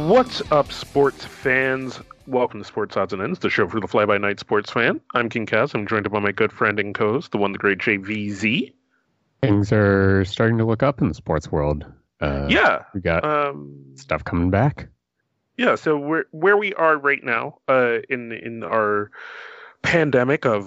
What's up, sports fans? Welcome to Sports Odds and Ends, the show for the fly-by-night sports fan. I'm King Kaz. I'm joined by my good friend and co-host, the one, the great JVZ. Things are starting to look up in the sports world. We got stuff coming back. Yeah, so where we are right now in our pandemic of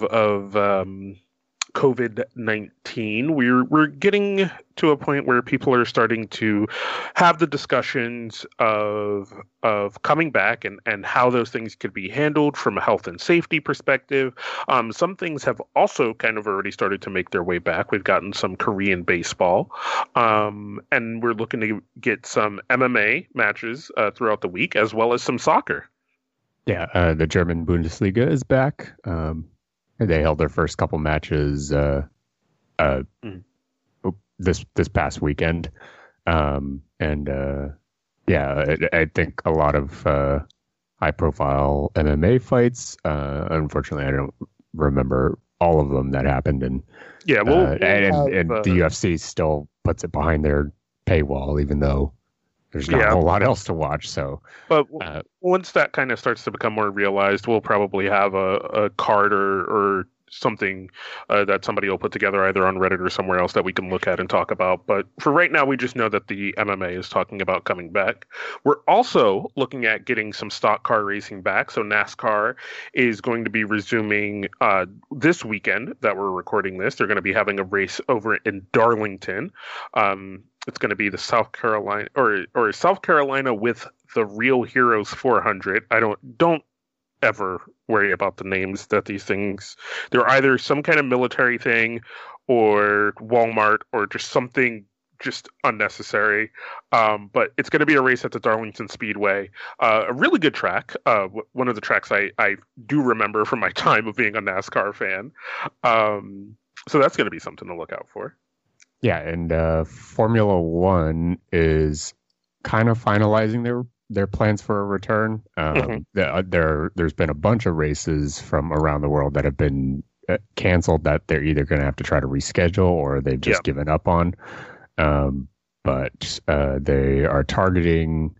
COVID-19, we're getting to a point where people are starting to have the discussions of coming back and how those things could be handled from a health and safety perspective. Some things have also kind of already started to make their way back. We've gotten some Korean baseball, and we're looking to get some MMA matches throughout the week, as well as some soccer. Yeah, the German Bundesliga is back. They held their first couple matches this past weekend, I think a lot of high-profile MMA fights. Unfortunately, I don't remember all of them that happened, and the UFC still puts it behind their paywall, even though there's not a whole lot else to watch. So, but once that kind of starts to become more realized, we'll probably have a card or something that somebody will put together either on Reddit or somewhere else that we can look at and talk about. But for right now, we just know that the MMA is talking about coming back. We're also looking at getting some stock car racing back. So NASCAR is going to be resuming this weekend that we're recording this. They're going to be having a race over in Darlington. It's going to be the South Carolina or South Carolina with the Real Heroes 400. I don't ever worry about the names that these things. They're either some kind of military thing, or Walmart, or just something just unnecessary. But it's going to be a race at the Darlington Speedway. A really good track. One of the tracks I do remember from my time of being a NASCAR fan. So that's going to be something to look out for. Yeah, and Formula One is kind of finalizing their plans for a return. There's been a bunch of races from around the world that have been canceled that they're either going to have to try to reschedule or they've just given up on. But they are targeting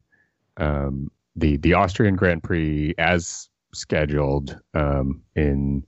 the Austrian Grand Prix as scheduled in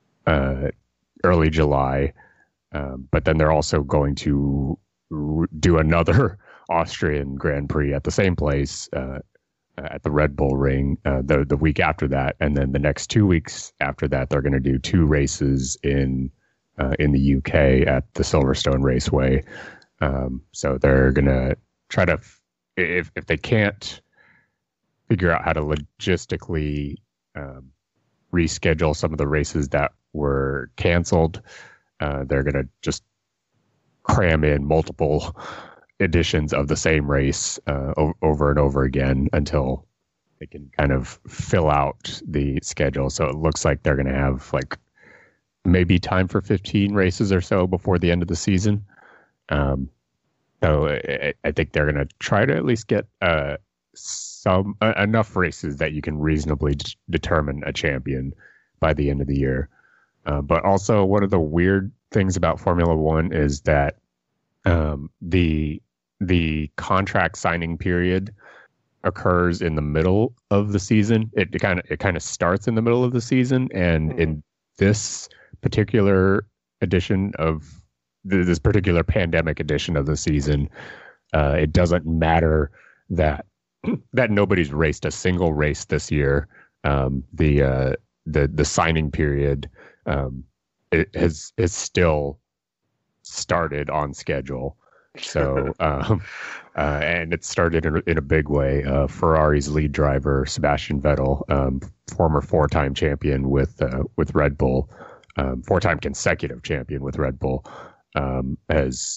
early July. But then they're also going to do another Austrian Grand Prix at the same place at the Red Bull Ring the week after that, and then the next 2 weeks after that, they're going to do two races in the UK at the Silverstone Raceway. So they're going to try to, if they can't figure out how to logistically reschedule some of the races that were canceled, they're going to just cram in multiple editions of the same race over and over again until they can kind of fill out the schedule. So it looks like they're going to have like maybe time for 15 races or so before the end of the season. So I think they're going to try to at least get enough races that you can reasonably determine a champion by the end of the year. But also one of the weird things about Formula One is that the contract signing period occurs in the middle of the season. It kind of starts in the middle of the season, and in this particular edition of this particular pandemic edition of the season, it doesn't matter that nobody's raced a single race this year. The signing period it has still started on schedule. So, and it started in a big way. Ferrari's lead driver, Sebastian Vettel, former four-time champion with Red Bull, four-time consecutive champion with Red Bull, has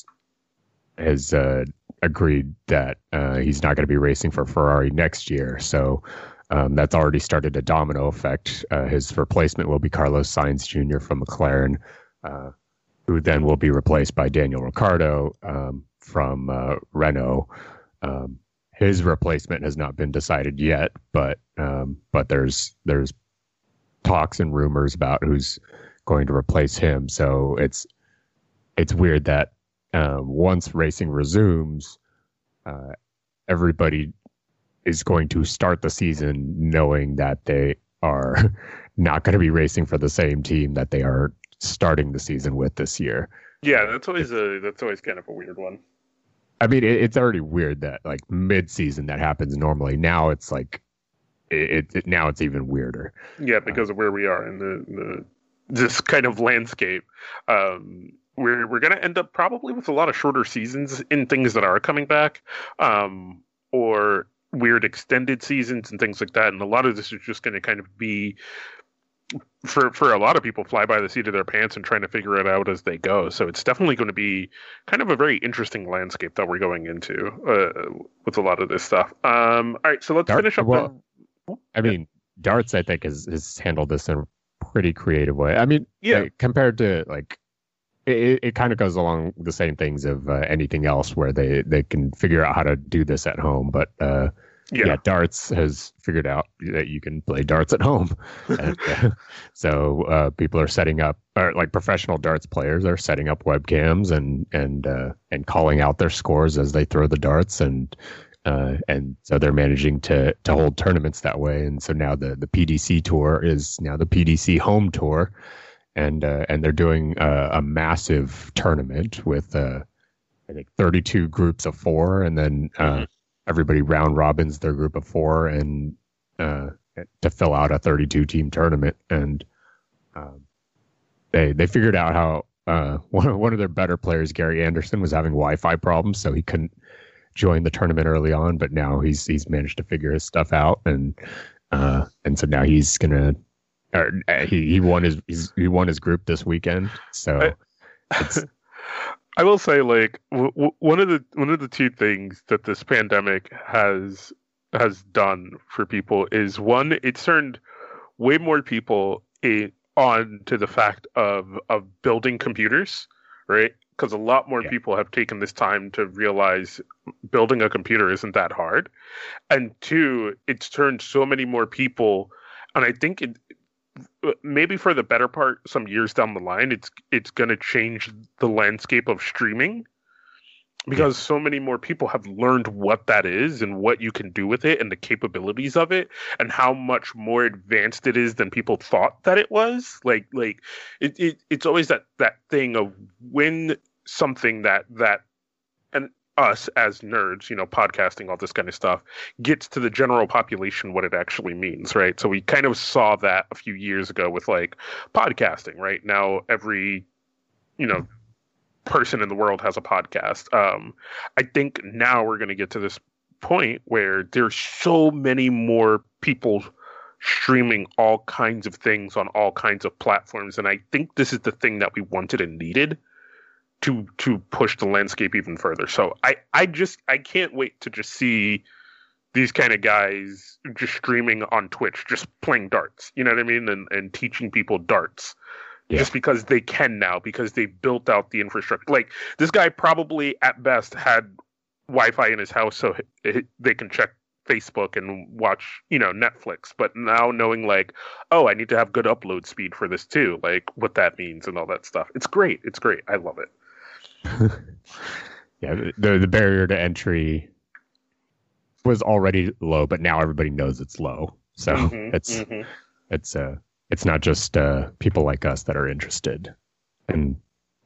agreed that he's not going to be racing for Ferrari next year. So that's already started a domino effect. His replacement will be Carlos Sainz Jr. from McLaren, who then will be replaced by Daniel Ricciardo from Renault. His replacement has not been decided yet, but there's talks and rumors about who's going to replace him. So it's weird that once racing resumes, everybody is going to start the season knowing that they are not going to be racing for the same team that they are starting the season with this year. Yeah, that's always kind of a weird one. I mean, it's already weird that like mid-season that happens normally. Now it's like now it's even weirder. Yeah, because of where we are in the this kind of landscape. We're going to end up probably with a lot of shorter seasons in things that are coming back, or weird extended seasons and things like that. And a lot of this is just going to kind of be, for a lot of people, fly by the seat of their pants and trying to figure it out as they go. So it's definitely going to be kind of a very interesting landscape that we're going into with a lot of this stuff. All right, so let's finish up. I mean, darts, I think, has handled this in a pretty creative way. I mean, like, compared to like, it kind of goes along the same things of anything else where they can figure out how to do this at home. But darts has figured out that you can play darts at home. And, so people are setting up, or like professional darts players are setting up webcams and calling out their scores as they throw the darts, and so they're managing to hold tournaments that way. And so now the PDC tour is now the PDC home tour. And they're doing a massive tournament with I think 32 groups of 4, and then everybody round robins their group of 4, and to fill out a 32 team tournament. And they figured out how one of their better players, Gary Anderson, was having Wi-Fi problems, so he couldn't join the tournament early on. But now he's managed to figure his stuff out, and so now he's gonna. He won his group this weekend, so I will say, like, one of the two things that this pandemic has done for people is, one, it's turned way more people on to the fact of building computers, right? Because a lot more people have taken this time to realize building a computer isn't that hard, and two, it's turned so many more people, and I think maybe for the better part, some years down the line, it's going to change the landscape of streaming, because so many more people have learned what that is and what you can do with it and the capabilities of it and how much more advanced it is than people thought that it was. Like it's always that thing of when something that and us as nerds, podcasting, all this kind of stuff, gets to the general population, what it actually means, right? So we kind of saw that a few years ago with like podcasting, right? Now every, person in the world has a podcast. I think now we're going to get to this point where there's so many more people streaming all kinds of things on all kinds of platforms. And I think this is the thing that we wanted and needed to push the landscape even further. So I can't wait to just see these kind of guys just streaming on Twitch, just playing darts, you know what I mean? And teaching people darts just because they can now, because they built out the infrastructure. Like, this guy probably at best had Wi-Fi in his house so they can check Facebook and watch, Netflix. But now knowing like, oh, I need to have good upload speed for this too, like what that means and all that stuff. It's great. It's great. I love it. The barrier to entry was already low, but now everybody knows it's low. So it's not just people like us that are interested. And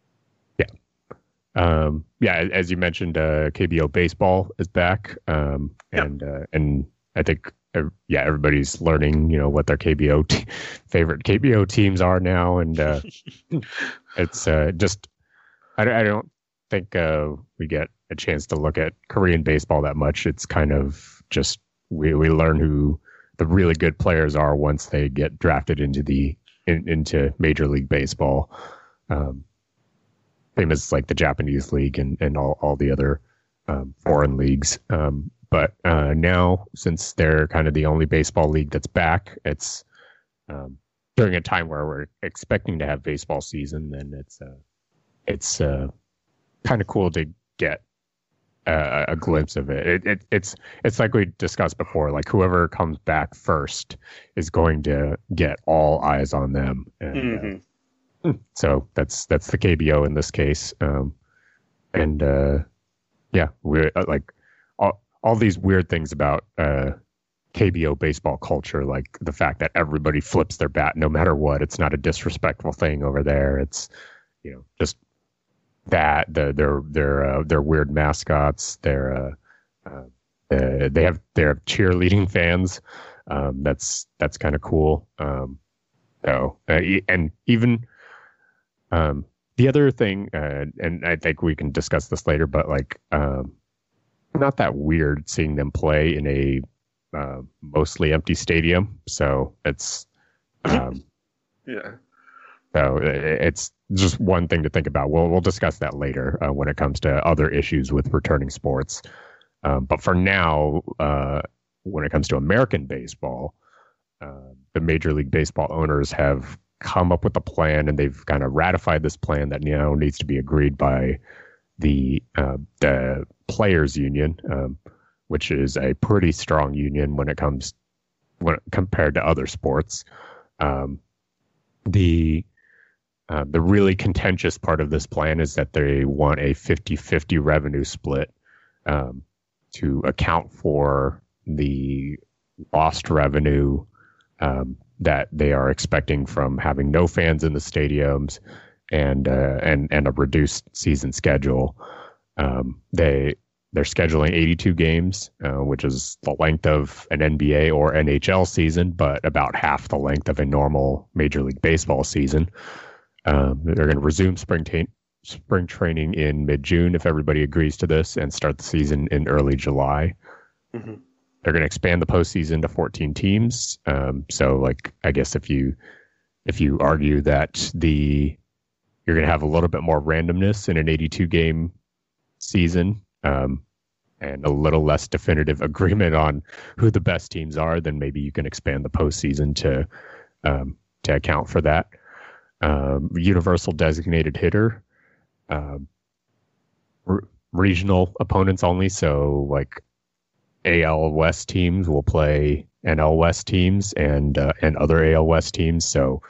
as you mentioned, KBO baseball is back, and I think everybody's learning, what their favorite KBO teams are now, and it's just I don't think we get a chance to look at Korean baseball that much. It's kind of just we learn who the really good players are once they get drafted into Major League Baseball. Same as like the Japanese league and all the other foreign leagues. But now, since they're kind of the only baseball league that's back, it's during a time where we're expecting to have baseball season, and it's kind of cool to get a glimpse of it. It's like we discussed before, like whoever comes back first is going to get all eyes on them. And, so that's the KBO in this case. We're like all these weird things about KBO baseball culture, like the fact that everybody flips their bat no matter what. It's not a disrespectful thing over there. It's just that their weird mascots. They have cheerleading fans. That's kind of cool. And even the other thing, and I think we can discuss this later, but like not that weird seeing them play in a mostly empty stadium. So it's yeah. So it's just one thing to think about. We'll discuss that later when it comes to other issues with returning sports. But for now, when it comes to American baseball, the Major League Baseball owners have come up with a plan, and they've kind of ratified this plan that needs to be agreed by the players' union, which is a pretty strong union when compared to other sports. The really contentious part of this plan is that they want a 50-50 revenue split to account for the lost revenue that they are expecting from having no fans in the stadiums and a reduced season schedule. They're scheduling 82 games, which is the length of an NBA or NHL season, but about half the length of a normal Major League Baseball season. They're going to resume spring training in mid-June if everybody agrees to this, and start the season in early July. Mm-hmm. They're going to expand the postseason to 14 teams. So, like, I guess if you argue that you're going to have a little bit more randomness in an 82 game season, and a little less definitive agreement on who the best teams are, then maybe you can expand the postseason to account for that. Universal designated hitter, regional opponents only. So like AL West teams will play NL West teams and other AL West teams. So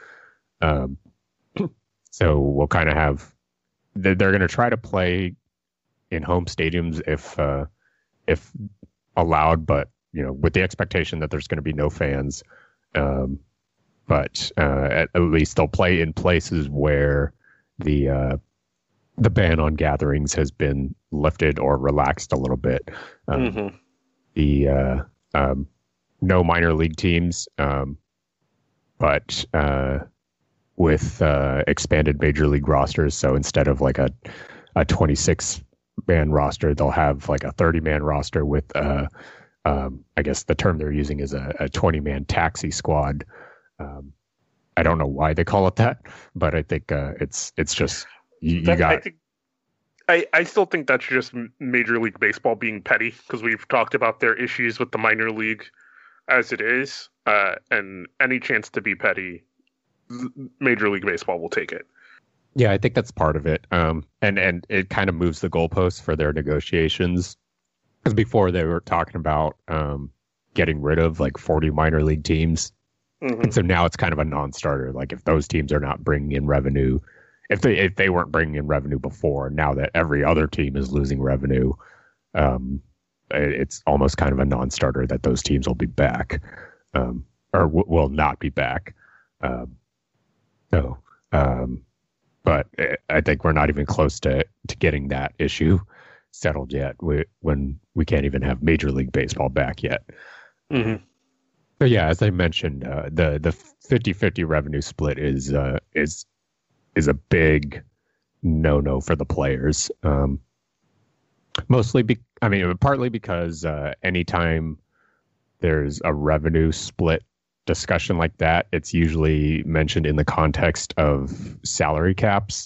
we'll kind of have, they're going to try to play in home stadiums if allowed, but with the expectation that there's going to be no fans. But at least they'll play in places where the ban on gatherings has been lifted or relaxed a little bit. The no minor league teams, but with expanded major league rosters. So instead of like a 26-man roster, they'll have like a 30-man roster with I guess the term they're using is a 20-man taxi squad. I don't know why they call it that, but I think it's just you got. I still think that's just Major League Baseball being petty, because we've talked about their issues with the minor league as it is, and any chance to be petty, Major League Baseball will take it. Yeah, I think that's part of it, and it kind of moves the goalposts for their negotiations, because before they were talking about getting rid of like 40 minor league teams. Mm-hmm. And so now it's kind of a non-starter. Like if those teams are not bringing in revenue, if they weren't bringing in revenue before, now that every other team is losing revenue, it's almost kind of a non-starter that those teams will be back, or will not be back. But I think we're not even close to getting that issue settled yet. When we can't even have Major League Baseball back yet. Mm-hmm. So yeah, as I mentioned, the 50-50 revenue split is a big no for the players. Partly because anytime there's a revenue split discussion like that, it's usually mentioned in the context of salary caps.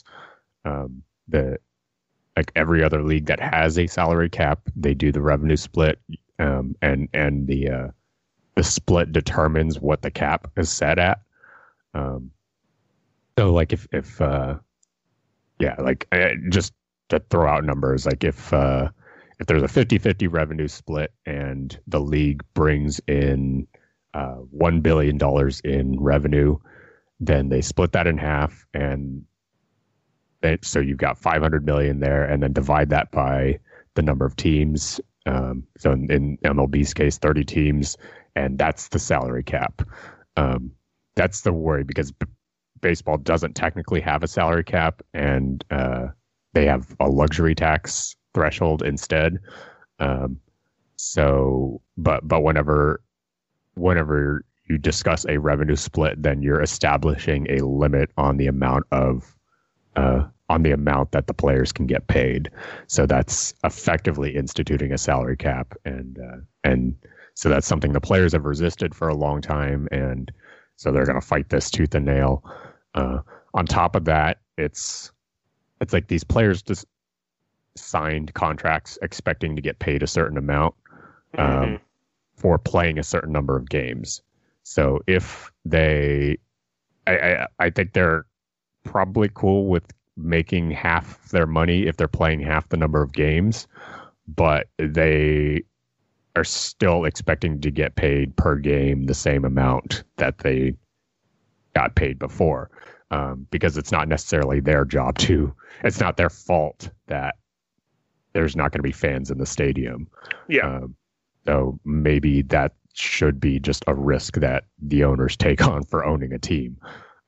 Like every other league that has a salary cap, they do the revenue split, and the split determines what the cap is set at. So like if just to throw out numbers, like if there's a 50-50 revenue split and the league brings in $1 billion in revenue, then they split that in half, and so you've got 500 million there, and then divide that by the number of teams So in MLB's case, 30 teams, and that's the salary cap. That's the worry because baseball doesn't technically have a salary cap, and they have a luxury tax threshold instead. But whenever you discuss a revenue split, then you're establishing a limit on the amount that the players can get paid. So that's effectively instituting a salary cap, and so that's something the players have resisted for a long time, and so they're going to fight this tooth and nail. On top of that, it's like these players just signed contracts expecting to get paid a certain amount for playing a certain number of games. So if I think they're probably cool with making half their money if they're playing half the number of games, but they are still expecting to get paid per game the same amount that they got paid before, because it's not necessarily their job it's not their fault that there's not going to be fans in the stadium. Yeah. So maybe that should be just a risk that the owners take on for owning a team.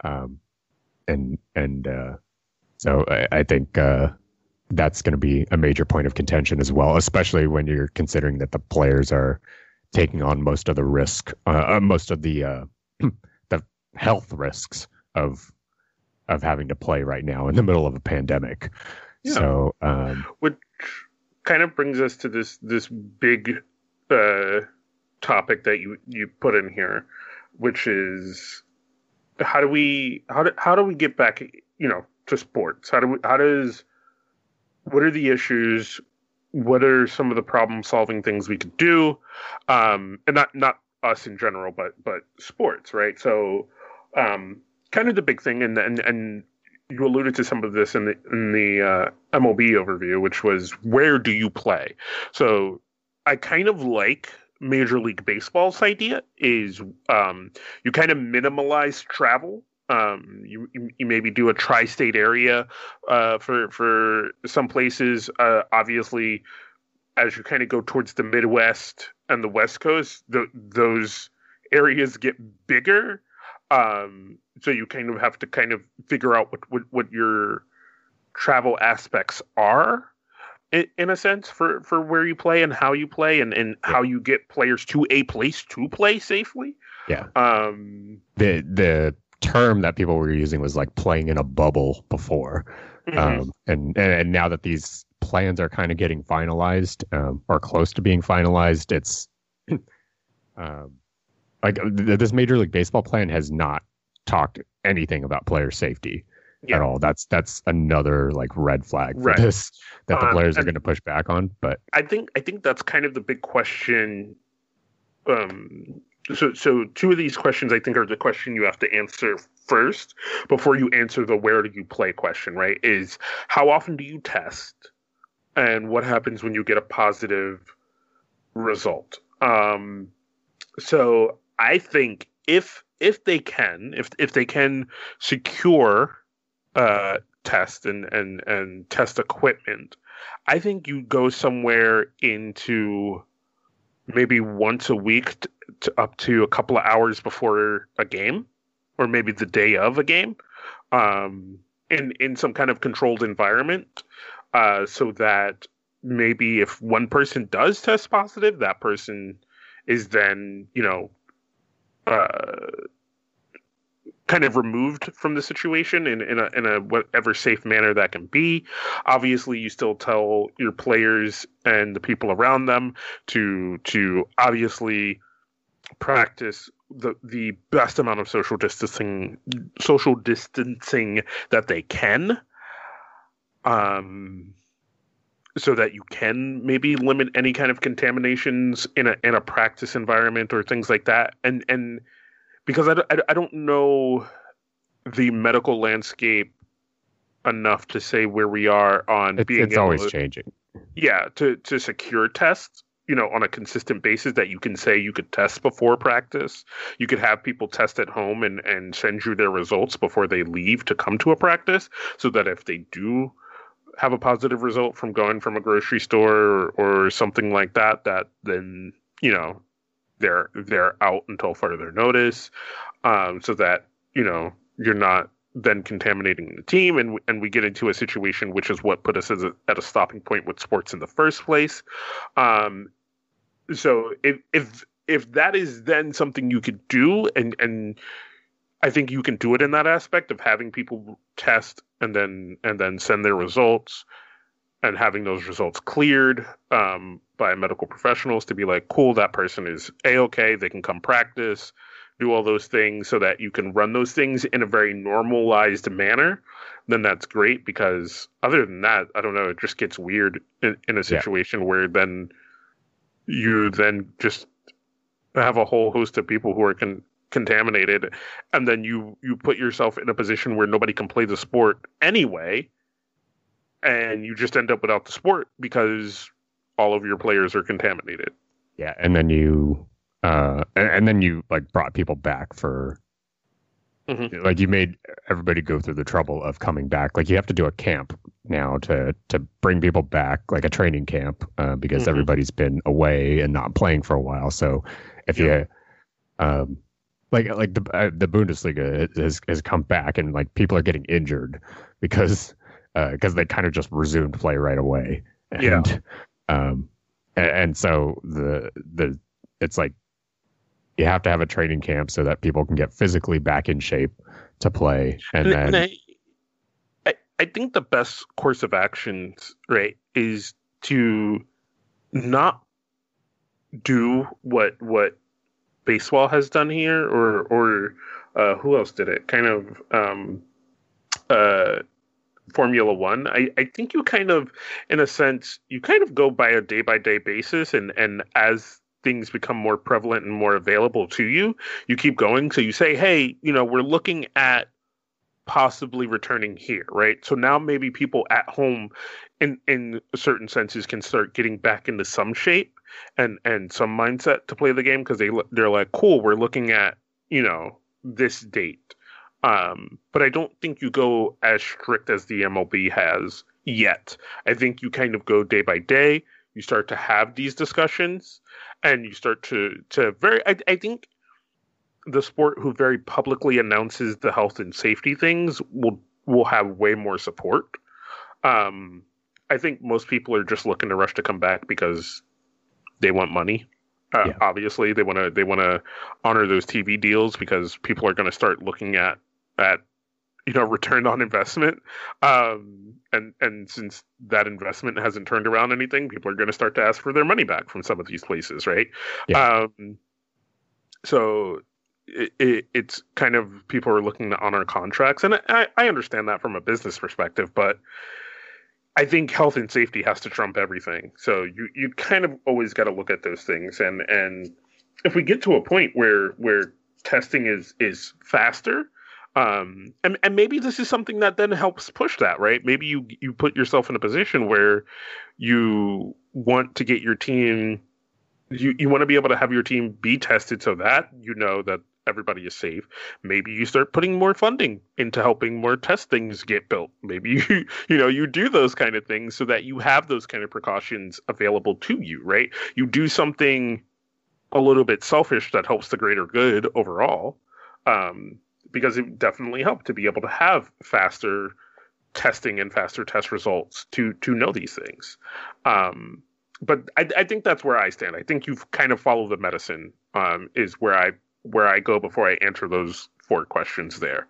So I think that's going to be a major point of contention as well, especially when you're considering that the players are taking on most of the risk, most of the health risks of having to play right now in the middle of a pandemic. Yeah. So, which kind of brings us to this big topic that you put in here, which is how do we get back, to sports? What are the issues? What are some of the problem solving things we could do? And not us in general, but sports, right? So, kind of the big thing, and you alluded to some of this in the MLB overview, which was where do you play? So I kind of like Major League Baseball's idea is you kind of minimalize travel. You maybe do a tri-state area for some places. Obviously, as you kind of go towards the Midwest and the West Coast, those areas get bigger. So you kind of have to kind of figure out what your travel aspects are in a sense for where you play and how you play and how you get players to a place to play safely. Yeah. The term that people were using was like playing in a bubble before. Mm-hmm. And now that these plans are kind of getting finalized, or close to being finalized, it's like this Major League Baseball plan has not talked anything about player safety at all. That's another like red flag for this that the players are going to push back on. But I think that's kind of the big question. So two of these questions I think are the question you have to answer first before you answer the where do you play question, right? Is how often do you test and what happens when you get a positive result? So I think if they can secure test and test equipment, I think you go somewhere into maybe once a week to up to a couple of hours before a game, or maybe the day of a game, in some kind of controlled environment, so that maybe if one person does test positive, that person is then, kind of removed from the situation in a whatever safe manner that can be. Obviously, you still tell your players and the people around them to obviously practice the best amount of social distancing that they can, so that you can maybe limit any kind of contaminations in a practice environment or things like that. And because I don't know the medical landscape enough to say where we are on it's always changing. Yeah, to secure tests, on a consistent basis that you can say you could test before practice. You could have people test at home and send you their results before they leave to come to a practice, so that if they do have a positive result from going from a grocery store or something like that, then they're out until further notice, so that you're not then contaminating the team, and we get into a situation which is what put us at a stopping point with sports in the first place. So if that is then something you could do, and I think you can do it in that aspect of having people test and then send their results and having those results cleared by medical professionals to be like, cool, that person is A-okay, they can come practice, do all those things, so that you can run those things in a very normalized manner, then that's great. Because other than that, I don't know, it just gets weird in a situation where then you then just have a whole host of people who are contaminated, and then you put yourself in a position where nobody can play the sport anyway, and you just end up without the sport because all of your players are contaminated. Yeah, and then you like brought people back for like, you made everybody go through the trouble of coming back. Like, you have to do a camp now to bring people back, like a training camp, because everybody's been away and not playing for a while. So if you like the Bundesliga has come back, and like people are getting injured because they kind of just resumed play right away. And so the it's like you have to have a training camp so that people can get physically back in shape to play. And I think the best course of action, right, is to not do what baseball has done here, or who else did it? Kind of Formula One. I think you kind of, in a sense, you kind of go by a day-by-day basis, and as things become more prevalent and more available to you, you keep going. So you say, hey, we're looking at possibly returning here, right? So now maybe people at home in certain senses can start getting back into some shape and some mindset to play the game, because they're like, cool, we're looking at this date. But I don't think you go as strict as the MLB has yet. I think you kind of go day by day. You start to have these discussions, and you start to I think the sport who very publicly announces the health and safety things will have way more support. I think most people are just looking to rush to come back because they want money. Obviously, they want to honor those TV deals, because people are going to start looking at return on investment. And since that investment hasn't turned around anything, people are going to start to ask for their money back from some of these places, right? So it's kind of, people are looking to honor contracts, and I understand that from a business perspective, but I think health and safety has to trump everything. So you kind of always got to look at those things, and if we get to a point where testing is faster, and maybe this is something that then helps push that, right? Maybe you put yourself in a position where you want to get your team, you want to be able to have your team be tested so that that everybody is safe. Maybe you start putting more funding into helping more test things get built. Maybe you do those kind of things so that you have those kind of precautions available to you, right? You do something a little bit selfish that helps the greater good overall, because it definitely helped to be able to have faster testing and faster test results to know these things. But I think that's where I stand. I think you've kind of followed the medicine, is where I go before I answer those 4 questions there.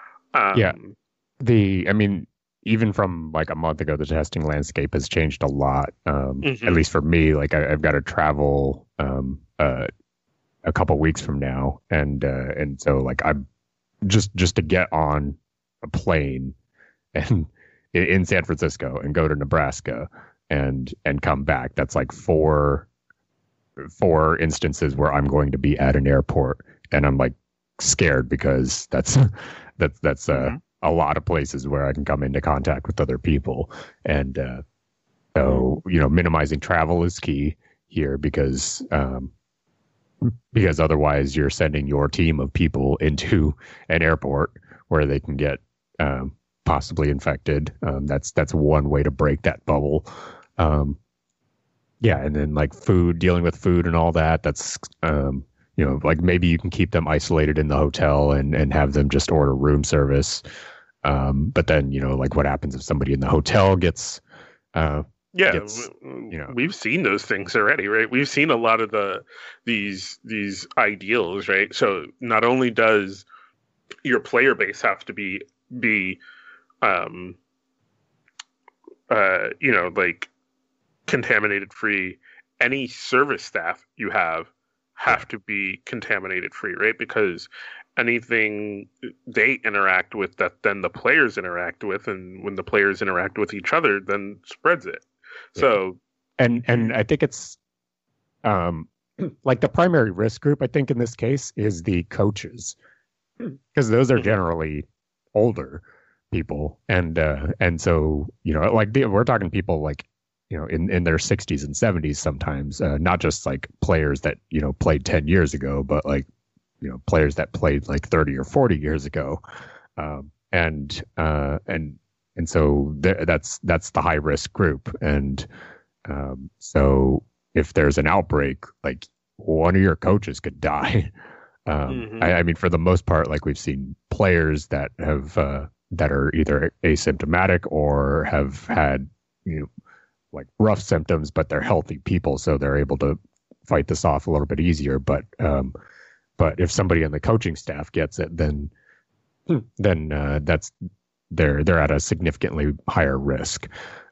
Even from like a month ago, the testing landscape has changed a lot. At least for me, like I've got to travel a couple weeks from now, and so like I'm just to get on a plane and in San Francisco and go to Nebraska and come back. That's like four instances where I'm going to be at an airport, and I'm like scared because that's a lot of places where I can come into contact with other people. And so minimizing travel is key here, because otherwise you're sending your team of people into an airport where they can get possibly infected. That's one way to break that bubble. Yeah, and then like food, dealing with food and all that. That's like maybe you can keep them isolated in the hotel and have them just order room service. But then like what happens if somebody in the hotel gets we've seen those things already, right? We've seen a lot of these ideals, right? So not only does your player base have to be like contaminated free, any service staff you have to be contaminated free, right? Because anything they interact with that then the players interact with, and when the players interact with each other, then spreads it. So and I think it's like the primary risk group, I think in this case, is the coaches, because those are generally older people, and so like we're talking people like in their 60s and 70s sometimes, not just like players that played 10 years ago, but like players that played like 30 or 40 years ago, and so that's the high risk group, and so if there's an outbreak, like one of your coaches could die. I mean, for the most part, like we've seen players that have that are either asymptomatic or have had like rough symptoms, but they're healthy people, so they're able to fight this off a little bit easier. But if somebody on the coaching staff gets it, then that's they're at a significantly higher risk.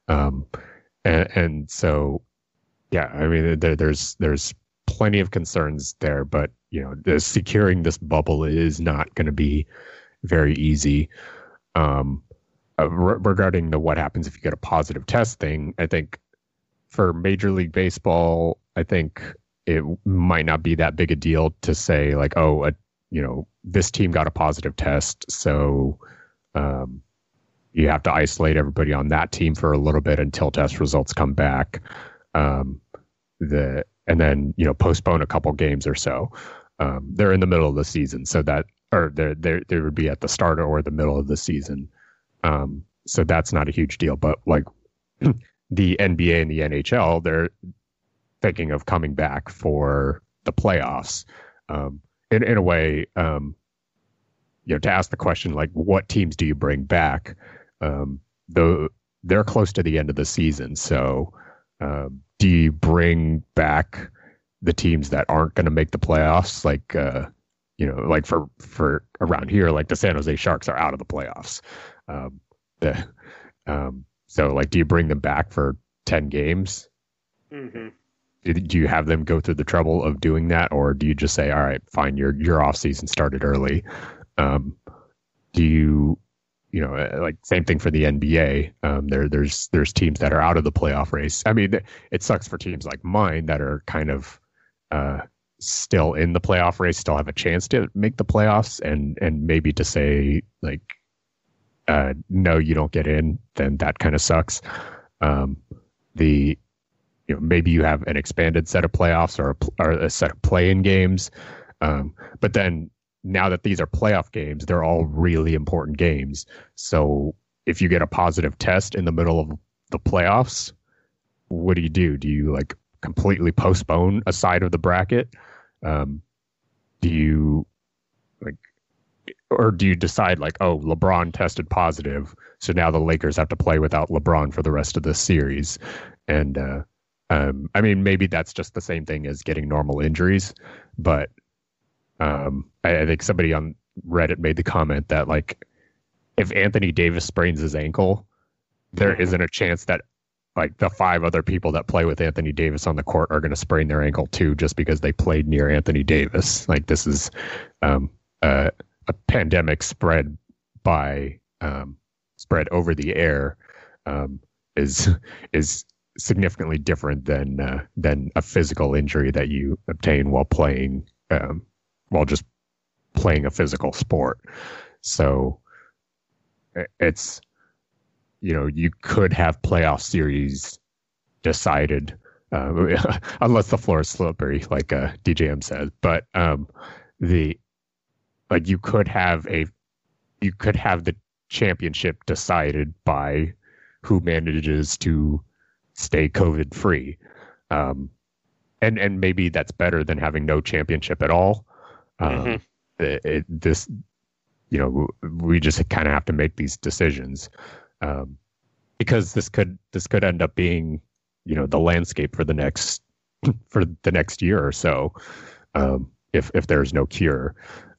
And so, yeah, I mean, there's plenty of concerns there, but securing this bubble is not going to be very easy. Regarding the what happens if you get a positive test thing, I think for Major League Baseball, I think it might not be that big a deal to say like, this team got a positive test, so you have to isolate everybody on that team for a little bit until test results come back, and then postpone a couple games or so. They're in the middle of the season, so that or they would be at the start or the middle of the season. So that's not a huge deal, but like the NBA and the NHL, they're thinking of coming back for the playoffs. In a way, to ask the question, like, what teams do you bring back? Though they're close to the end of the season. So, do you bring back the teams that aren't going to make the playoffs? Like, like for around here, like the San Jose Sharks are out of the playoffs. So like, do you bring them back for 10 games? Mm-hmm. Do you have them go through the trouble of doing that, or do you just say, all right, fine, your off season started early? Do you, like same thing for the NBA? There's teams that are out of the playoff race. I mean, it sucks for teams like mine that are kind of still in the playoff race, still have a chance to make the playoffs, and maybe to say like, no, you don't get in, then that kind of sucks. Maybe you have an expanded set of playoffs or a set of play-in games, but then now that these are playoff games, they're all really important games. So if you get a positive test in the middle of the playoffs, what do you do? Do you like completely postpone a side of the bracket? Do you or do you decide like, oh, LeBron tested positive, so now the Lakers have to play without LeBron for the rest of this series? And I mean, maybe that's just the same thing as getting normal injuries, but I think somebody on Reddit made the comment that like, if Anthony Davis sprains his ankle, there isn't a chance that like the 5 other people that play with Anthony Davis on the court are going to sprain their ankle too, just because they played near Anthony Davis. Like, this is a pandemic spread over the air, is significantly different than a physical injury that you obtain while just playing a physical sport. So it's, you could have playoff series decided, unless the floor is slippery, like DJM said. But you could have the championship decided by who manages to stay COVID free. And maybe that's better than having no championship at all. This, we just kind of have to make these decisions, because this could end up being, the landscape for the next year or so, if there's no cure,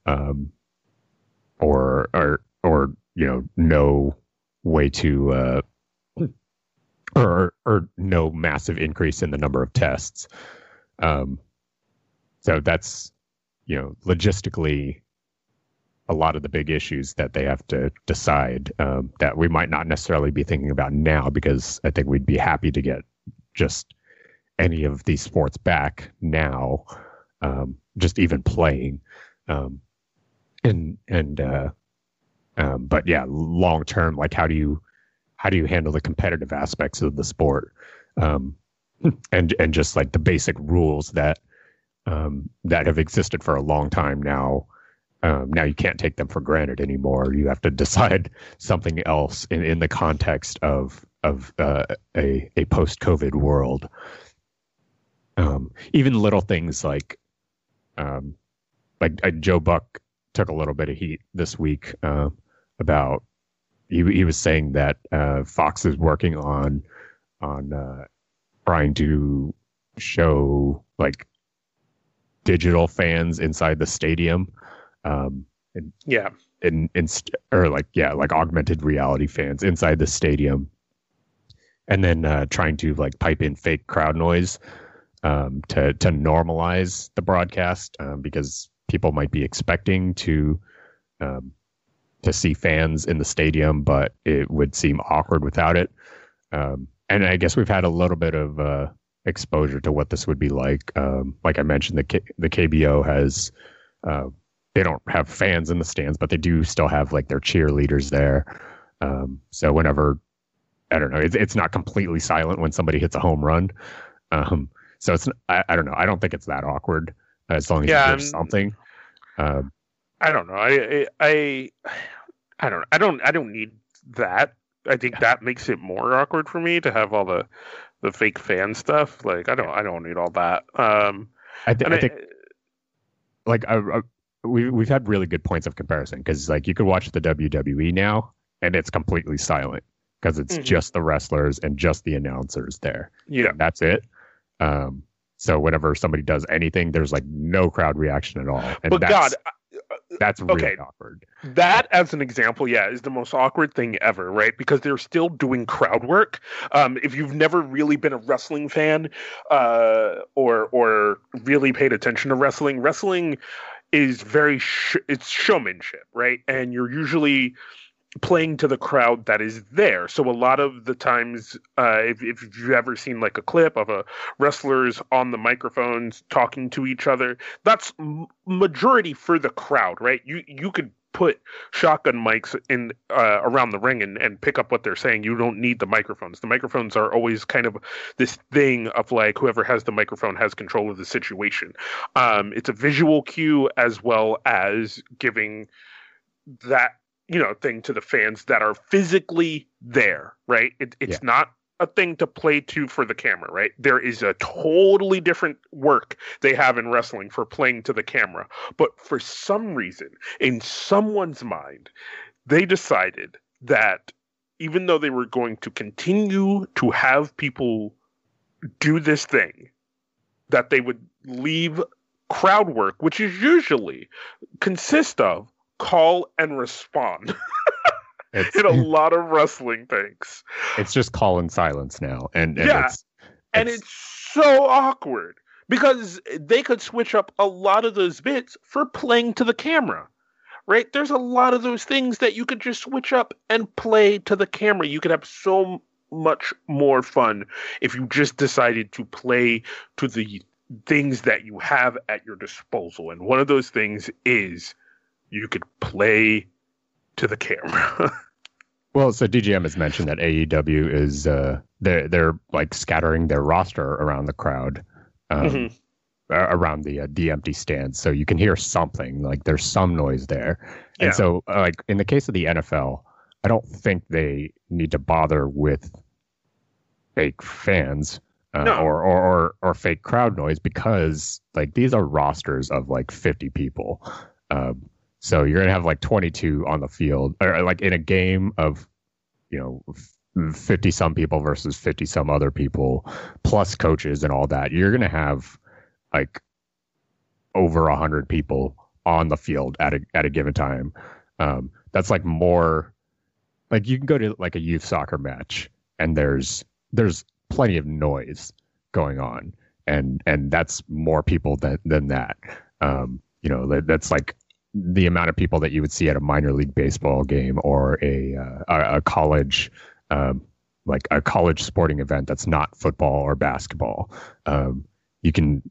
or no way to, or no massive increase in the number of tests. So that's, logistically a lot of the big issues that they have to decide, that we might not necessarily be thinking about now, because I think we'd be happy to get just any of these sports back now, just even playing. But yeah, long term, like how do you handle the competitive aspects of the sport, and just like the basic rules that have existed for a long time now. Now you can't take them for granted anymore. You have to decide something else in the context of a post-COVID world. Even little things like Joe Buck took a little bit of heat this week about he was saying that Fox is working on trying to show like digital fans inside the stadium. Or augmented reality fans inside the stadium, and then trying to like pipe in fake crowd noise to normalize the broadcast, because people might be expecting to see fans in the stadium, but it would seem awkward without it. And I guess we've had a little bit of exposure to what this would be like. Like I mentioned, the KBO has. They don't have fans in the stands, but they do still have like their cheerleaders there. So whenever, I don't know, it's not completely silent when somebody hits a home run. So it's, I don't know. I don't think it's that awkward, as long as there's something. I don't know. I don't need that. I think that makes it more awkward for me to have all the fake fan stuff. Like I don't need all that. I think like we've had really good points of comparison, because like you could watch the WWE now and it's completely silent, because it's just the wrestlers and just the announcers there. Yeah, that's it. So whenever somebody does anything, there's like no crowd reaction at all. And that's really awkward. That, as an example, is the most awkward thing ever, right? Because they're still doing crowd work. If you've never really been a wrestling fan, or really paid attention to wrestling is very it's showmanship, right? And you're usually playing to the crowd that is there. So a lot of the times, if you've ever seen like a clip of a wrestlers on the microphones talking to each other, that's majority for the crowd, right? You could put shotgun mics in around the ring and pick up what they're saying. You don't need the microphones. The microphones are always kind of this thing of like whoever has the microphone has control of the situation. It's a visual cue as well as giving that thing to the fans that are physically there, right? It's not a thing to play to for the camera, right? There is a totally different work they have in wrestling for playing to the camera. But for some reason, in someone's mind, they decided that even though they were going to continue to have people do this thing, that they would leave crowd work, which is usually consist of call and respond. In a lot of wrestling things. It's just call and silence now. And it's so awkward, because they could switch up a lot of those bits for playing to the camera, right? There's a lot of those things that you could just switch up and play to the camera. You could have so much more fun if you just decided to play to the things that you have at your disposal. And one of those things is you could play to the camera. Well, so DGM has mentioned that AEW is they're like scattering their roster around the crowd, around the empty stands, so you can hear something, like there's some noise there. And so like in the case of the NFL, I don't think they need to bother with fake fans No. or fake crowd noise because like these are rosters of like 50 people. Um, so you're gonna have like 22 on the field, or like in a game of 50 some people versus 50 some other people, plus coaches and all that. You're gonna have like over 100 people on the field at a given time. That's like more like you can go to like a youth soccer match and there's plenty of noise going on, and that's more people than that. That's like the amount of people that you would see at a minor league baseball game or a college like a college sporting event that's not football or basketball. You can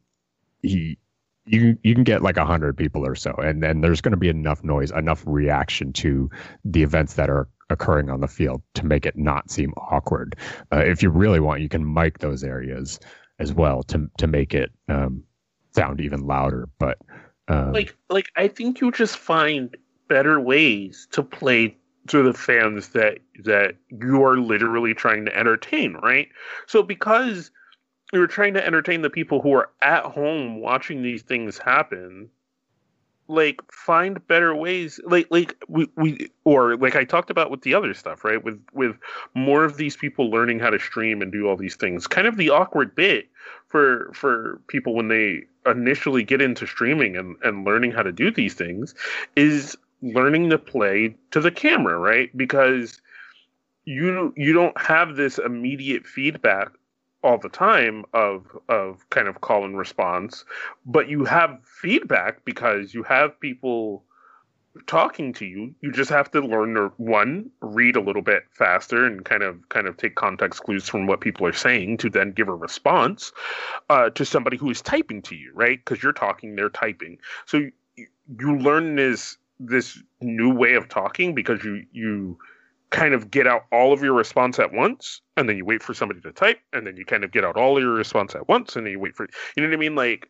you can get like 100 people or so, and then there's going to be enough noise, enough reaction to the events that are occurring on the field to make it not seem awkward. If you really want, you can mic those areas as well to make it sound even louder. But I think you just find better ways to play to the fans that you are literally trying to entertain, right? So because you're trying to entertain the people who are at home watching these things happen, like find better ways, like we or like I talked about with the other stuff, right? With more of these people learning how to stream and do all these things. Kind of the awkward bit for people when they initially get into streaming and learning how to do these things is learning to play to the camera, right? Because you don't have this immediate feedback all the time of kind of call and response, but you have feedback because you have people talking to you. You just have to learn to read a little bit faster and kind of take context clues from what people are saying to then give a response to somebody who is typing to you, right? Because you're talking, they're typing. So you learn this new way of talking because you kind of get out all of your response at once, and then you wait for somebody to type, and then you kind of get out all of your response at once, and then you wait for, you know what I mean? Like,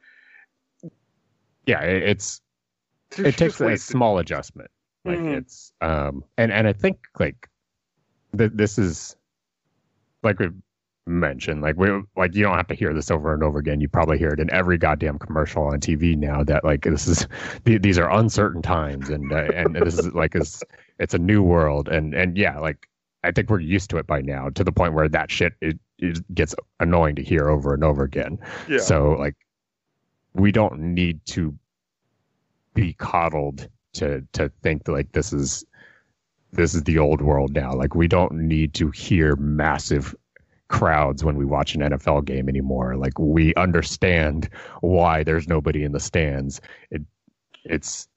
yeah, it takes a small adjustment. Like it's and I think like this is like we mentioned, like you don't have to hear this over and over again. You probably hear it in every goddamn commercial on TV now that like these are uncertain times, and this is like it's a new world, and yeah, like I think we're used to it by now to the point where that shit it gets annoying to hear over and over again. Yeah. So like we don't need to be coddled to think that, like this is the old world now. Like we don't need to hear massive crowds when we watch an NFL game anymore. Like we understand why there's nobody in the stands. It's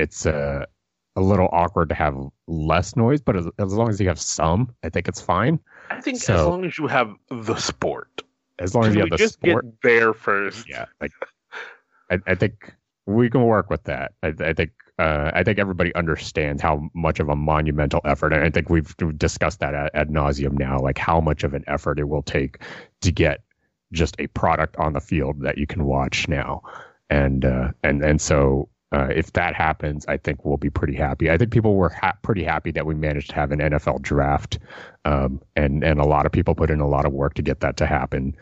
a little awkward to have less noise, but as long as you have some, I think it's fine. I think so, as long as you have the sport. As long as you have the just sport. Get there first. Yeah. Like I think we can work with that. I think everybody understands how much of a monumental effort, and I think we've discussed that ad nauseum now, like how much of an effort it will take to get just a product on the field that you can watch now. And so if that happens, I think we'll be pretty happy. I think people were pretty happy that we managed to have an NFL draft, and a lot of people put in a lot of work to get that to happen.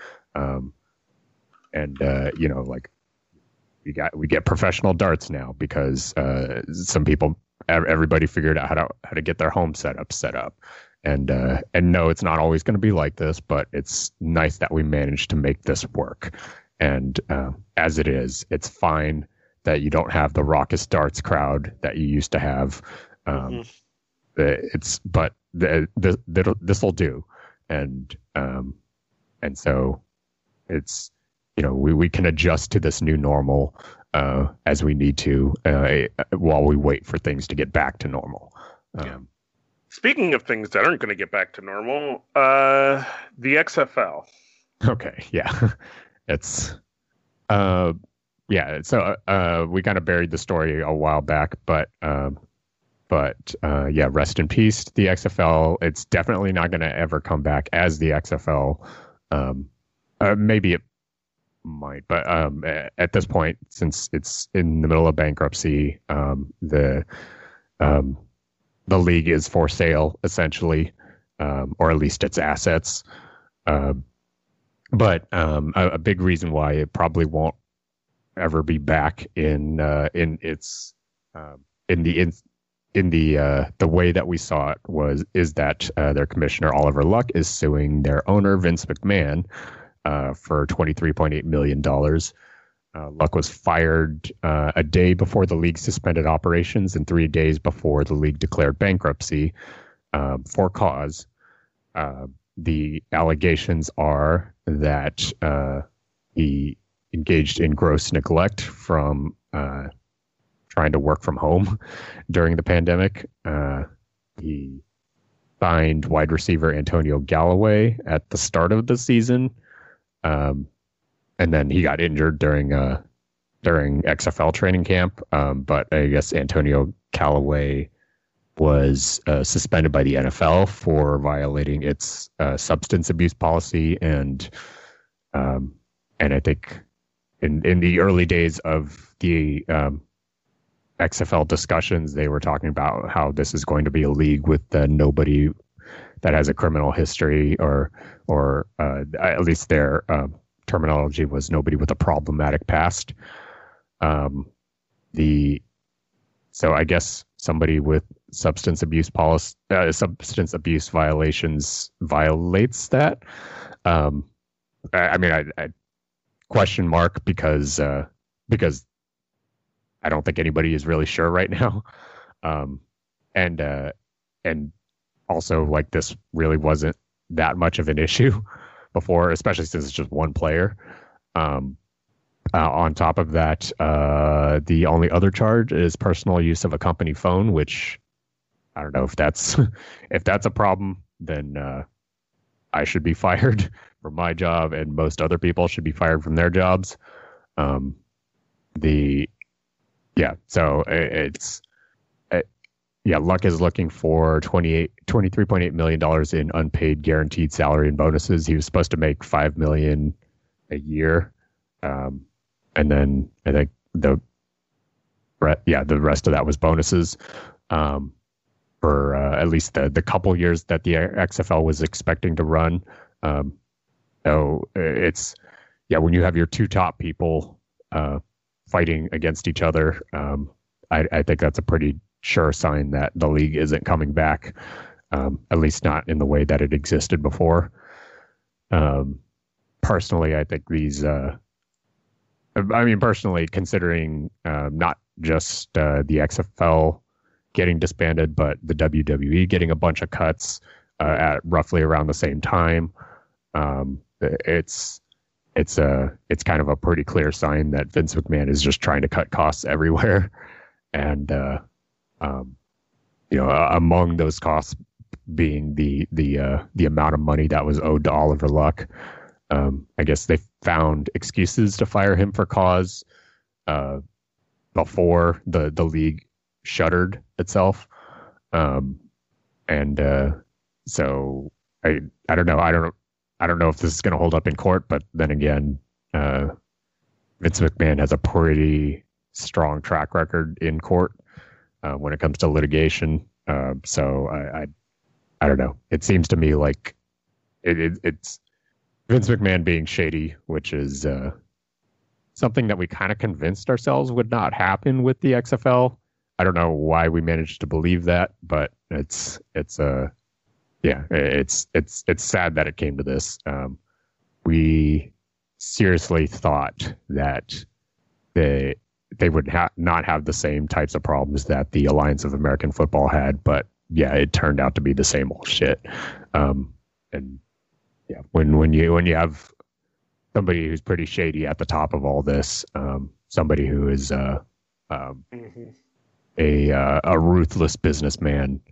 Like we get professional darts now because everybody figured out how to get their home set up. And no, it's not always going to be like this, but it's nice that we managed to make this work. And as it is, it's fine that you don't have the raucous darts crowd that you used to have. This will do, and so it's we can adjust to this new normal as we need to while we wait for things to get back to normal. Yeah. Speaking of things that aren't going to get back to normal, the XFL. Okay, yeah, it's yeah. So we kind of buried the story a while back, but yeah, rest in peace, the XFL. It's definitely not going to ever come back as the XFL. Maybe it might, but at this point, since it's in the middle of bankruptcy, the the league is for sale essentially, or at least its assets. But a big reason why it probably won't ever be back in its in the way that we saw it is that their commissioner Oliver Luck is suing their owner Vince McMahon for $23.8 million. Luck was fired a day before the league suspended operations and 3 days before the league declared bankruptcy for cause. The allegations are that he engaged in gross neglect from trying to work from home during the pandemic. He signed wide receiver Antonio Galloway at the start of the season, and then he got injured during XFL training camp. But I guess Antonio Galloway was suspended by the NFL for violating its substance abuse policy, and I think in the early days of the XFL discussions, they were talking about how this is going to be a league with nobody that has a criminal history, or at least their terminology was nobody with a problematic past. So I guess somebody with substance abuse violations violates that. I mean, I question mark because I don't think anybody is really sure right now. And also, like, this really wasn't that much of an issue before, especially since it's just one player. On top of that, the only other charge is personal use of a company phone, which I don't know if that's a problem. Then I should be fired from my job, and most other people should be fired from their jobs. So Luck is looking for $23.8 million in unpaid guaranteed salary and bonuses. He was supposed to make $5 million a year. And then I think the rest of that was bonuses for at least the couple years that the XFL was expecting to run. So it's, when you have your two top people fighting against each other, I think that's a pretty sure sign that the league isn't coming back, at least not in the way that it existed before. Personally, I think these... personally, considering not just the XFL getting disbanded, but the WWE getting a bunch of cuts at roughly around the same time, it's kind of a pretty clear sign that Vince McMahon is just trying to cut costs everywhere, and among those costs being the amount of money that was owed to Oliver Luck. I guess they found excuses to fire him for cause before the league shuttered itself. So I don't know. I don't know if this is going to hold up in court, but then again, Vince McMahon has a pretty strong track record in court when it comes to litigation. So I don't know. It seems to me like it's Vince McMahon being shady, which is something that we kind of convinced ourselves would not happen with the XFL. I don't know why we managed to believe that, but it's sad that it came to this. We seriously thought that they would not have the same types of problems that the Alliance of American Football had, but it turned out to be the same old shit. When you have somebody who's pretty shady at the top of all this, somebody who is a ruthless businessman,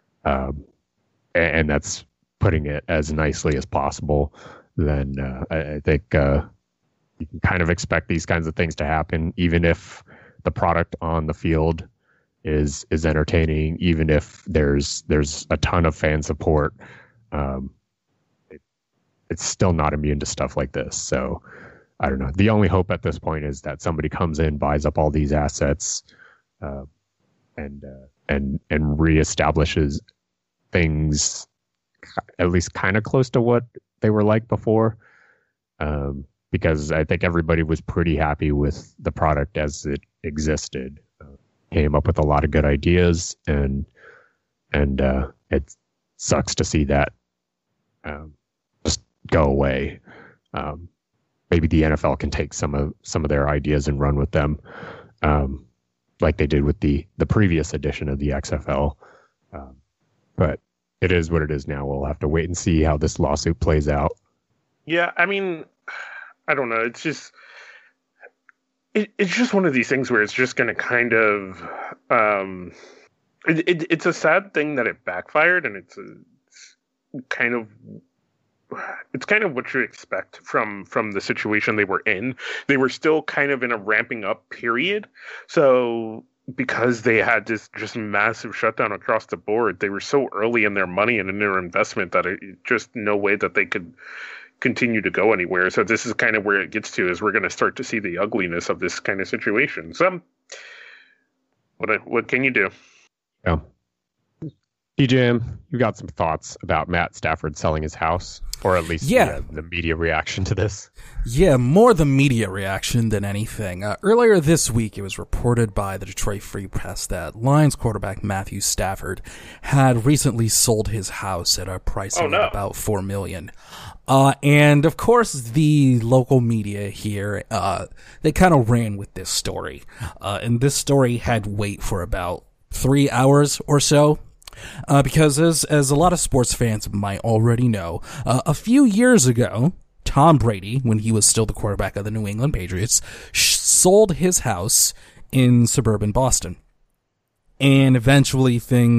and that's putting it as nicely as possible, then I think you can kind of expect these kinds of things to happen, even if the product on the field is entertaining, even if there's a ton of fan support. It's still not immune to stuff like this. So I don't know. The only hope at this point is that somebody comes in, buys up all these assets, and and reestablishes things at least kind of close to what they were like before. Because I think everybody was pretty happy with the product as it existed. Came up with a lot of good ideas, and it sucks to see that just go away. Maybe the NFL can take some of their ideas and run with them, like they did with the previous edition of the XFL. But it is what it is now. We'll have to wait and see how this lawsuit plays out. Yeah, I mean, I don't know. It's just one of these things where it's just going to kind of it's a sad thing that it backfired, and it's kind of what you expect from the situation they were in. They were still kind of in a ramping up period, so because they had this just massive shutdown across the board, they were so early in their money and in their investment that it just no way that they could continue to go anywhere. So this is kind of where it gets to, is we're going to start to see the ugliness of this kind of situation. So what can you do? Yeah. TJM, you got some thoughts about Matt Stafford selling his house, or at least the media reaction to this? Yeah, more the media reaction than anything. Earlier this week, it was reported by the Detroit Free Press that Lions quarterback Matthew Stafford had recently sold his house at a price of about $4 million. And of course, the local media here, they kind of ran with this story. And this story had weight for about 3 hours or so. Because as a lot of sports fans might already know, a few years ago, Tom Brady, when he was still the quarterback of the New England Patriots, sold his house in suburban Boston. And eventually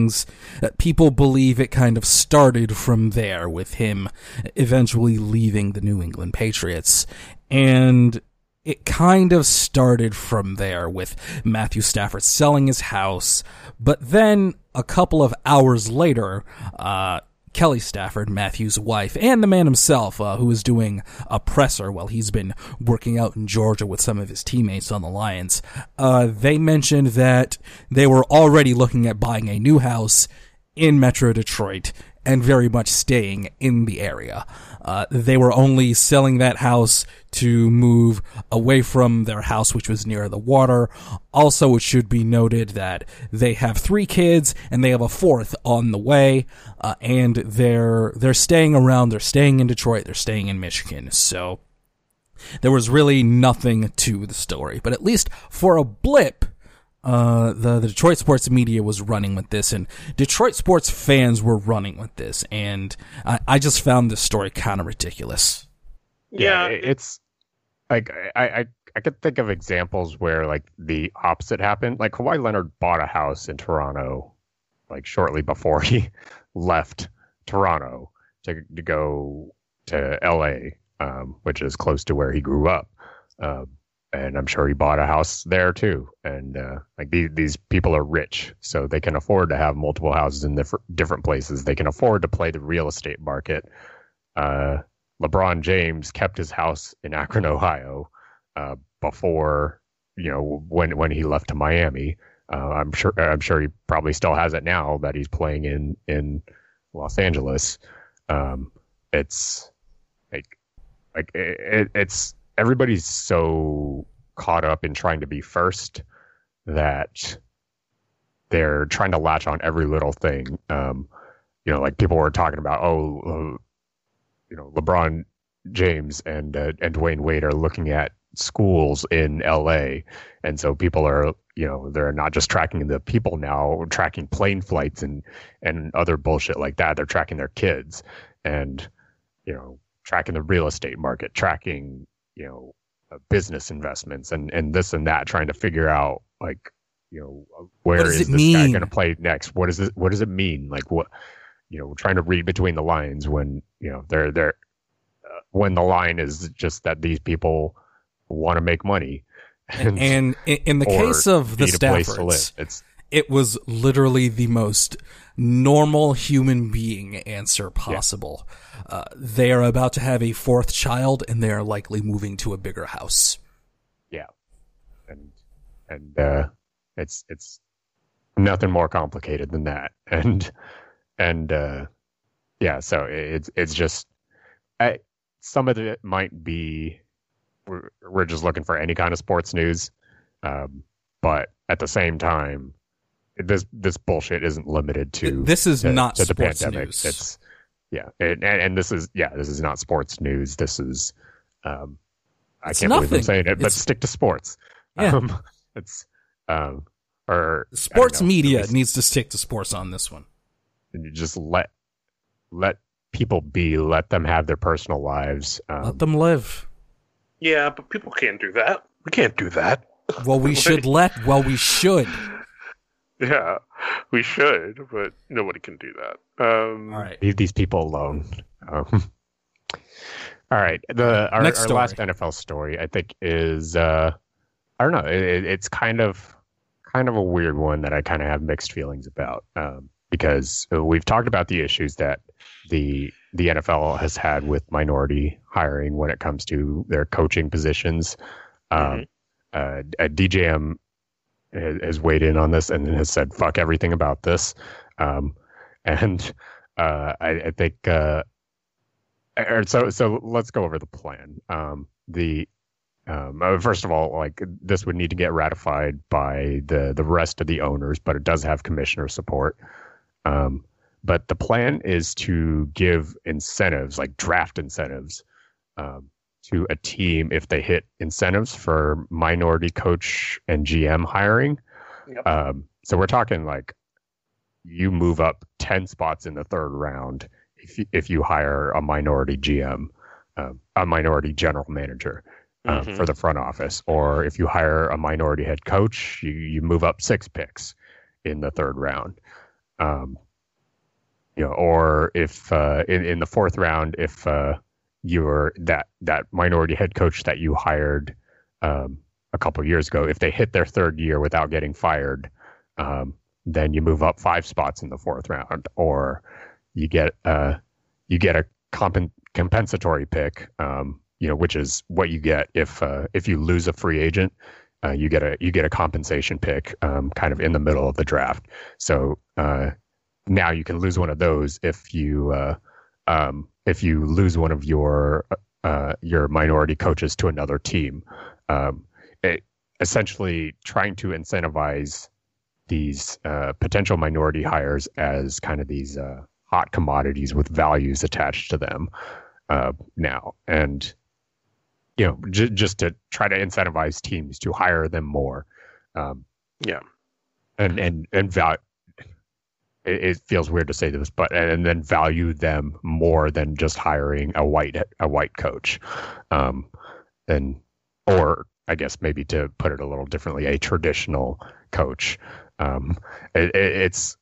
people believe it kind of started from there, with him eventually leaving the New England Patriots. And it kind of started from there with Matthew Stafford selling his house. But then a couple of hours later, Kelly Stafford, Matthew's wife, and the man himself, who was doing a presser while he's been working out in Georgia with some of his teammates on the Lions, they mentioned that they were already looking at buying a new house in Metro Detroit and very much staying in the area. They were only selling that house to move away from their house, which was near the water. Also, it should be noted that they have 3 kids and they have a 4th on the way. And they're staying around. They're staying in Detroit. They're staying in Michigan. So there was really nothing to the story. But at least for a blip, the Detroit sports media was running with this, and Detroit sports fans were running with this, and I just found this story kind of ridiculous. Yeah, it's like I could think of examples where like the opposite happened. Like Kawhi Leonard bought a house in Toronto, like shortly before he left Toronto to go to LA, which is close to where he grew up. And I'm sure he bought a house there too. And like these people are rich, so they can afford to have multiple houses in different places. They can afford to play the real estate market. LeBron James kept his house in Akron, Ohio, before, when he left to Miami. I'm sure he probably still has it now that he's playing in Los Angeles. It's it's everybody's so caught up in trying to be first that they're trying to latch on every little thing. Like people were talking about, LeBron James and Dwayne Wade are looking at schools in LA. And so people are, they're not just tracking the people now, tracking plane flights and other bullshit like that. They're tracking their kids and, tracking the real estate market, tracking, business investments and this and that, trying to figure out like, where is this guy going to play next? What does it mean? Like what, trying to read between the lines when, they're when the line is just that these people want to make money. And in the case of the Staffords, it was literally the most normal human being answer possible. Yeah. They are about to have a 4th child, and they are likely moving to a bigger house. Yeah, and it's nothing more complicated than that. And yeah, so it's just some of it might be we're just looking for any kind of sports news, but at the same time, this bullshit isn't limited to this is not to sports the pandemic. news. It's and this is not sports news. This is I can't believe I'm saying it, but stick to sports. Yeah. It's or sports media needs to stick to sports on this one. And you just let people be, let them have their personal lives. Let them live. Yeah, but people can't do that. We can't do that. Well, we should. Yeah, we should, but nobody can do that. All right. Leave these people alone. All right. Our last NFL story, I think, is I don't know. It's kind of a weird one that I kind of have mixed feelings about, because we've talked about the issues that the NFL has had with minority hiring when it comes to their coaching positions. DJM has weighed in on this and has said fuck everything about this, and I think so let's go over the plan. First of all, like, this would need to get ratified by the rest of the owners, but it does have commissioner support. But the plan is to give incentives, like draft incentives, to a team if they hit incentives for minority coach and GM hiring. Yep. So we're talking like you move up 10 spots in the third round if you hire a minority GM, a minority general manager for the front office, or if you hire a minority head coach, you move up 6 picks in the third round. Or if in the fourth round, if you're that minority head coach that you hired a couple of years ago, if they hit their third year without getting fired, then you move up 5 spots in the fourth round, or you get a compensatory pick, which is what you get if you lose a free agent. You get a compensation pick, kind of in the middle of the draft. So now you can lose one of those if you lose one of your minority coaches to another team. Essentially trying to incentivize these potential minority hires as kind of these hot commodities with values attached to them now. And, just to try to incentivize teams to hire them more. And value. It feels weird to say this, but and then value them more than just hiring a white coach, or I guess maybe to put it a little differently, a traditional coach. It's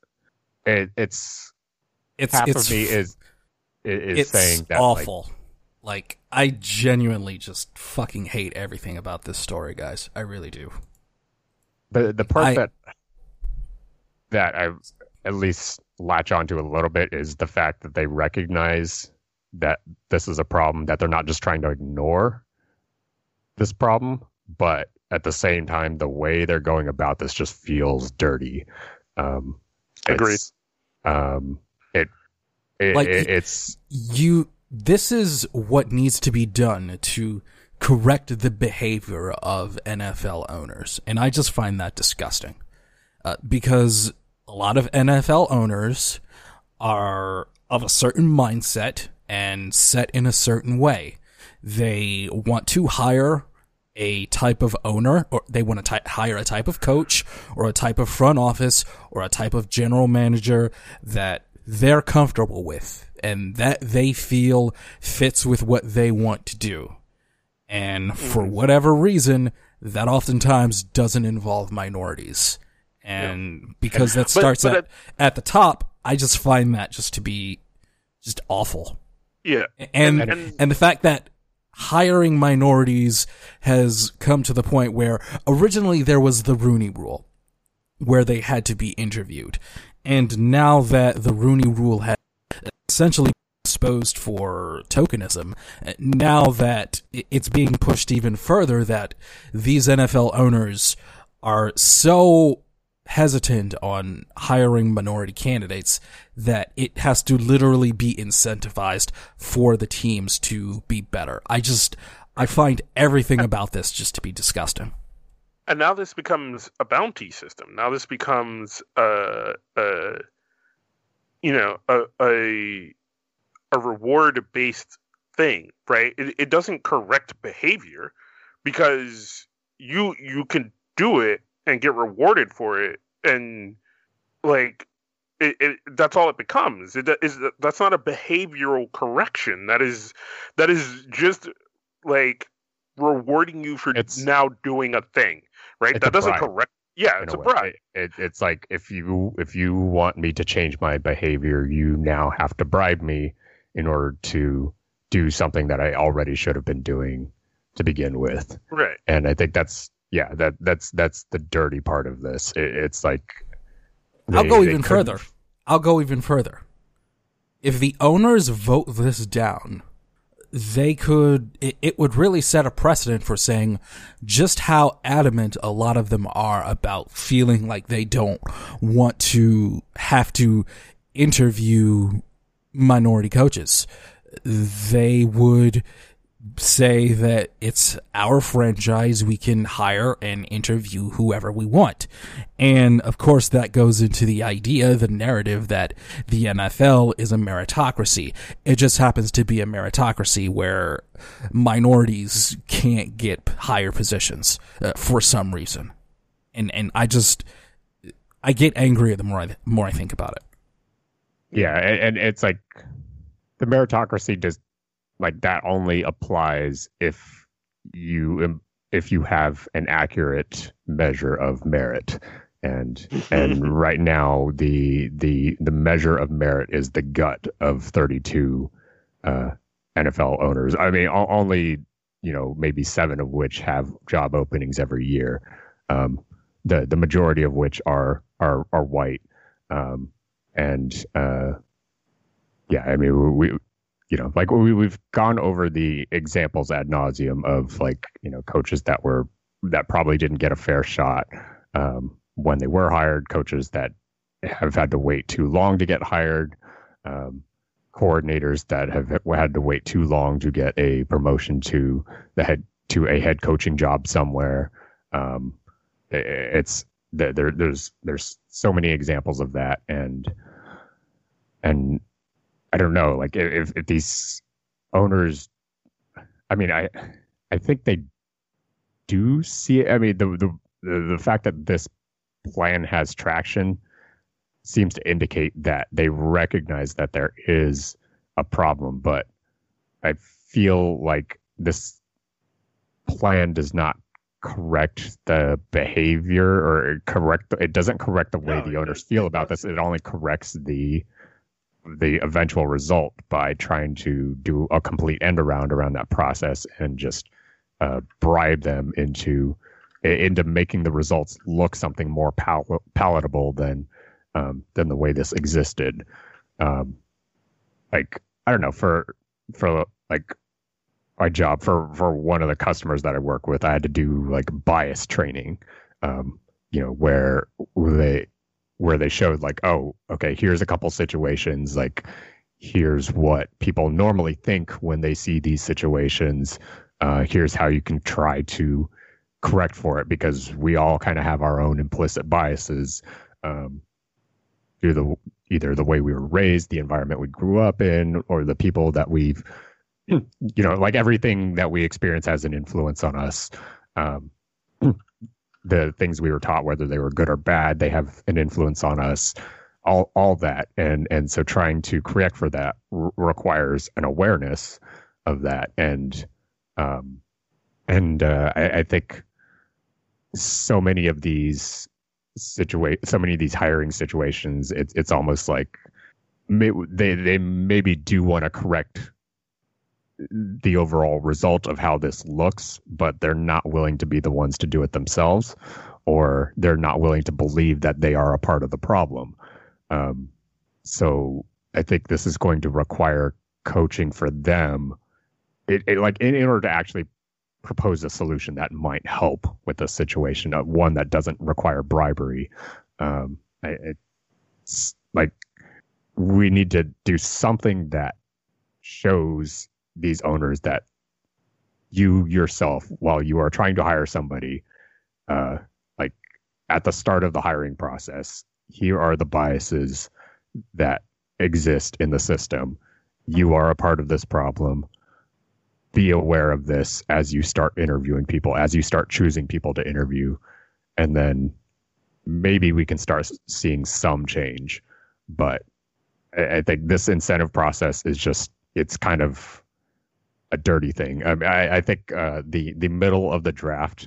half of me is saying that awful. Like, I genuinely just fucking hate everything about this story, guys. I really do. The part that I at least latch onto a little bit is the fact that they recognize that this is a problem, that they're not just trying to ignore this problem, but at the same time, the way they're going about this just feels dirty. Agreed. This is what needs to be done to correct the behavior of NFL owners, and I just find that disgusting, because a lot of NFL owners are of a certain mindset and set in a certain way. They want to hire a type of owner, or they want to hire a type of coach, or a type of front office, or a type of general manager that they're comfortable with and that they feel fits with what they want to do. And for whatever reason, that oftentimes doesn't involve minorities. And because that starts at the top, I just find that just to be just awful. Yeah. And the fact that hiring minorities has come to the point where originally there was the Rooney Rule, where they had to be interviewed. And now that the Rooney Rule has essentially exposed for tokenism, now that it's being pushed even further, that these NFL owners are so hesitant on hiring minority candidates that it has to literally be incentivized for the teams to be better. I find everything about this just to be disgusting. And now this becomes a bounty system. Now this becomes a reward-based thing, right? It doesn't correct behavior, because you can do it and get rewarded for it, and like that's all it becomes. That's not a behavioral correction. That is just like rewarding you for now doing a thing, right? That doesn't correct. Yeah, it's a bribe. It's like if you want me to change my behavior, you now have to bribe me in order to do something that I already should have been doing to begin with. Right. And I think that's the dirty part of this. It's like I'll go even further. If the owners vote this down, it would really set a precedent for saying just how adamant a lot of them are about feeling like they don't want to have to interview minority coaches. They would say that it's our franchise, we can hire and interview whoever we want. And of course that goes into the narrative that the NFL is a meritocracy. It just happens to be a meritocracy where minorities can't get higher positions for some reason. And I get angrier the more I think about it. Yeah, and it's like the meritocracy does. Like that only applies if you have an accurate measure of merit, and right now the measure of merit is the gut of 32 NFL owners. I mean, only maybe 7 of which have job openings every year. The majority of which are white, and yeah, I mean we've gone over the examples ad nauseum of coaches that probably didn't get a fair shot when they were hired, coaches that have had to wait too long to get hired, coordinators that have had to wait too long to get a promotion to a head coaching job somewhere. There's so many examples of that, and I don't know, like if these owners, I mean, I think they do see it. I mean, the fact that this plan has traction seems to indicate that they recognize that there is a problem, but I feel like this plan does not correct the behavior or it doesn't correct the way the owners feel about this. It only corrects the eventual result by trying to do a complete end around that process and just bribe them into making the results look something more palatable than the way this existed. Like, I don't know, for like my job, for one of the customers that I work with, I had to do like bias training, where they showed like, oh, okay, here's a couple situations, like here's what people normally think when they see these situations. Here's how you can try to correct for it, because we all kind of have our own implicit biases through either the way we were raised, the environment we grew up in, or the people that we've, like everything that we experience has an influence on us. The things we were taught, whether they were good or bad, they have an influence on us, all that. And so trying to correct for that requires an awareness of that. And I think so many of these hiring situations, it's almost like they maybe do want to correct the overall result of how this looks, but they're not willing to be the ones to do it themselves, or they're not willing to believe that they are a part of the problem. So I think this is going to require coaching for them, like in order to actually propose a solution that might help with the situation, one that doesn't require bribery. It's like we need to do something that shows these owners that you yourself, while you are trying to hire somebody, like at the start of the hiring process, here are the biases that exist in the system. You are a part of this problem. Be aware of this as you start interviewing people, as you start choosing people to interview, and then maybe we can start seeing some change. But I think this incentive process is just, it's kind of a dirty thing. I think the middle of the draft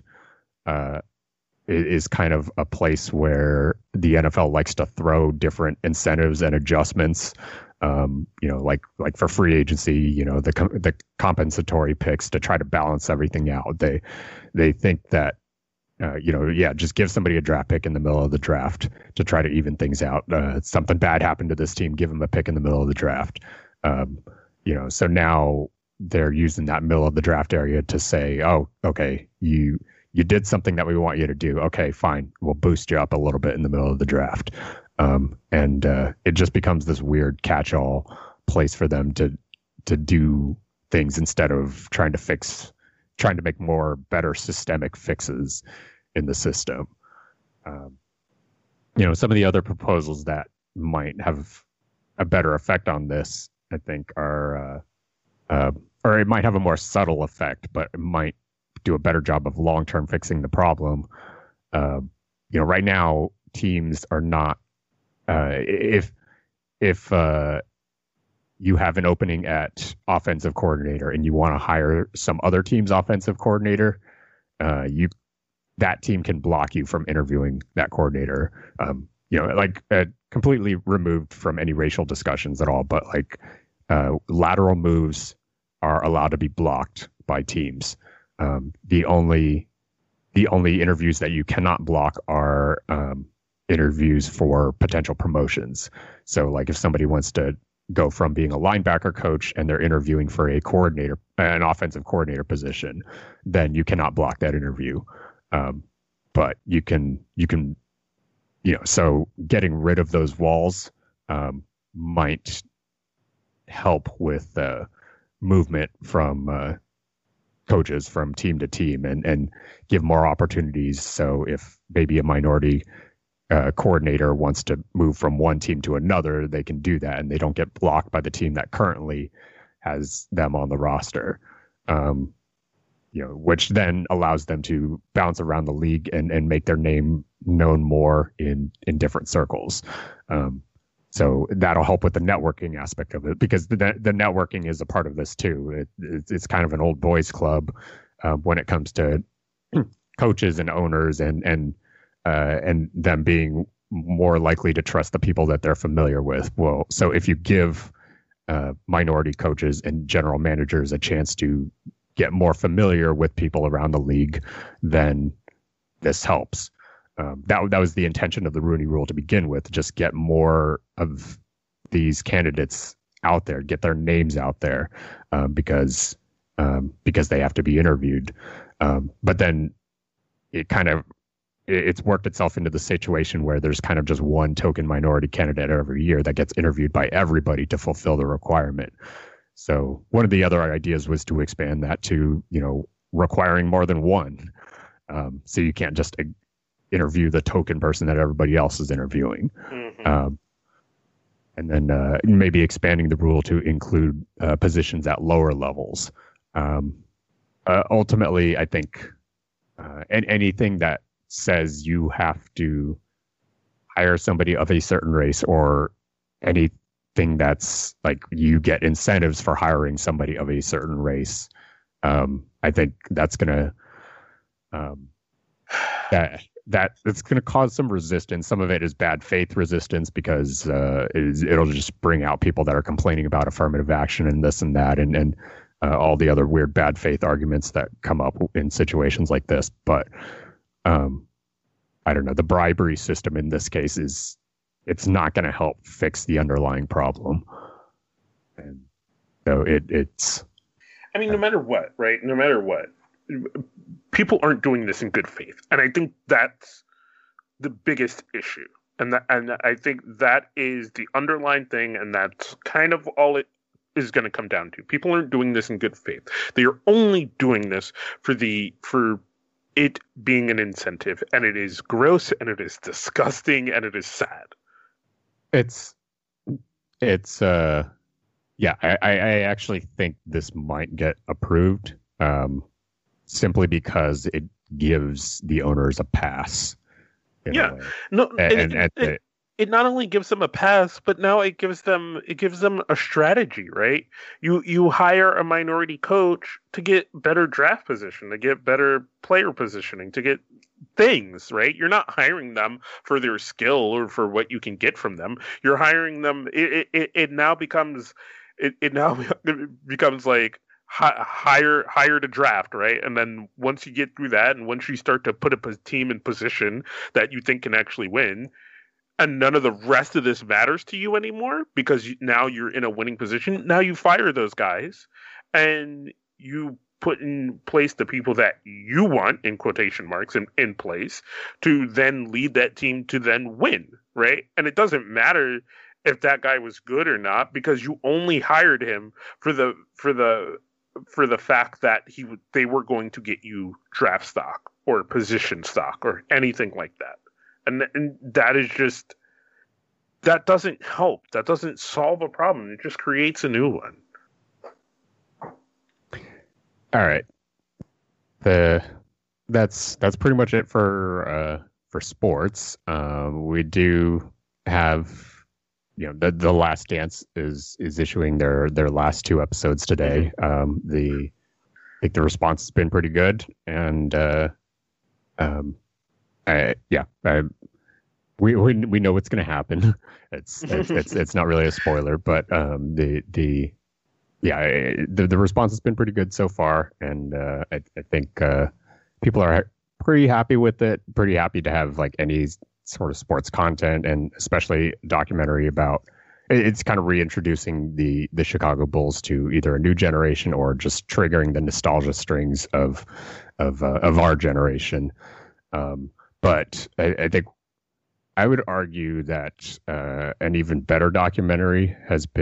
is kind of a place where the NFL likes to throw different incentives and adjustments. Like for free agency, the compensatory picks to try to balance everything out. They think that just give somebody a draft pick in the middle of the draft to try to even things out. Something bad happened to this team, give them a pick in the middle of the draft. So now they're using that middle of the draft area to say, oh, okay, you did something that we want you to do. Okay, fine. We'll boost you up a little bit in the middle of the draft. And it just becomes this weird catch-all place for them to do things instead of trying to make more better systemic fixes in the system. Some of the other proposals that might have a better effect on this, I think, are, or it might have a more subtle effect, but it might do a better job of long-term fixing the problem. Right now, teams are not, if you have an opening at offensive coordinator and you want to hire some other team's offensive coordinator, that team can block you from interviewing that coordinator. Completely removed from any racial discussions at all, but lateral moves are allowed to be blocked by teams. The only interviews that you cannot block are interviews for potential promotions. So if somebody wants to go from being a linebacker coach and they're interviewing for an offensive coordinator position, then you cannot block that interview. But you can, so getting rid of those walls might help with movement from coaches from team to team and give more opportunities. So if maybe a minority coordinator wants to move from one team to another, they can do that and they don't get blocked by the team that currently has them on the roster. Which then allows them to bounce around the league and make their name known more in different circles. So that'll help with the networking aspect of it, because the networking is a part of this too. It's kind of an old boys club when it comes to coaches and owners and them being more likely to trust the people that they're familiar with. Well, so if you give minority coaches and general managers a chance to get more familiar with people around the league, then this helps. That was the intention of the Rooney Rule to begin with, just get more of these candidates out there, get their names out there, because they have to be interviewed. But then it's worked itself into the situation where there's kind of just one token minority candidate every year that gets interviewed by everybody to fulfill the requirement. So one of the other ideas was to expand that to, requiring more than one. So you can't just interview the token person that everybody else is interviewing. Mm-hmm. And then maybe expanding the rule to include positions at lower levels. Ultimately, I think anything that says you have to hire somebody of a certain race, or anything that's you get incentives for hiring somebody of a certain race, I think that's gonna it's gonna cause some resistance. Some of it is bad faith resistance, because it'll just bring out people that are complaining about affirmative action and this and that, and all the other weird bad faith arguments that come up in situations like this. But I don't know, the bribery system in this case it's not going to help fix the underlying problem. And so it's, I mean, no matter what, right? No matter what, people aren't doing this in good faith. And I think that's the biggest issue. And I think that is the underlying thing, and that's kind of all it is going to come down to. People aren't doing this in good faith. They are only doing this for it being an incentive, and it is gross, and it is disgusting, and it is sad. I actually think this might get approved, simply because it gives the owners a pass. Yeah, no, it not only gives them a pass, but now it gives them a strategy, right? You hire a minority coach to get better draft position, to get better player positioning, to get things, right? You're not hiring them for their skill or for what you can get from them. You're hiring them. It now becomes like hire to draft, right? And then once you get through that, and once you start to put a team in position that you think can actually win, and none of the rest of this matters to you anymore because now you're in a winning position, now you fire those guys and you put in place the people that you want, in quotation marks, in place to then lead that team to then win, right? And it doesn't matter if that guy was good or not, because you only hired him for the fact that they were going to get you draft stock or position stock or anything like that. And that is just, that doesn't help. That doesn't solve a problem. It just creates a new one. All right. That's pretty much it for sports. We do have, the Last Dance is issuing their last 2 episodes today. I think the response has been pretty good, and we know what's going to happen. It's not really a spoiler, but the response has been pretty good so far, and I think people are pretty happy with it. Pretty happy to have like any sort of sports content, and especially documentary about. It's kind of reintroducing the Chicago Bulls to either a new generation or just triggering the nostalgia strings of our generation. But I think I would argue that an even better documentary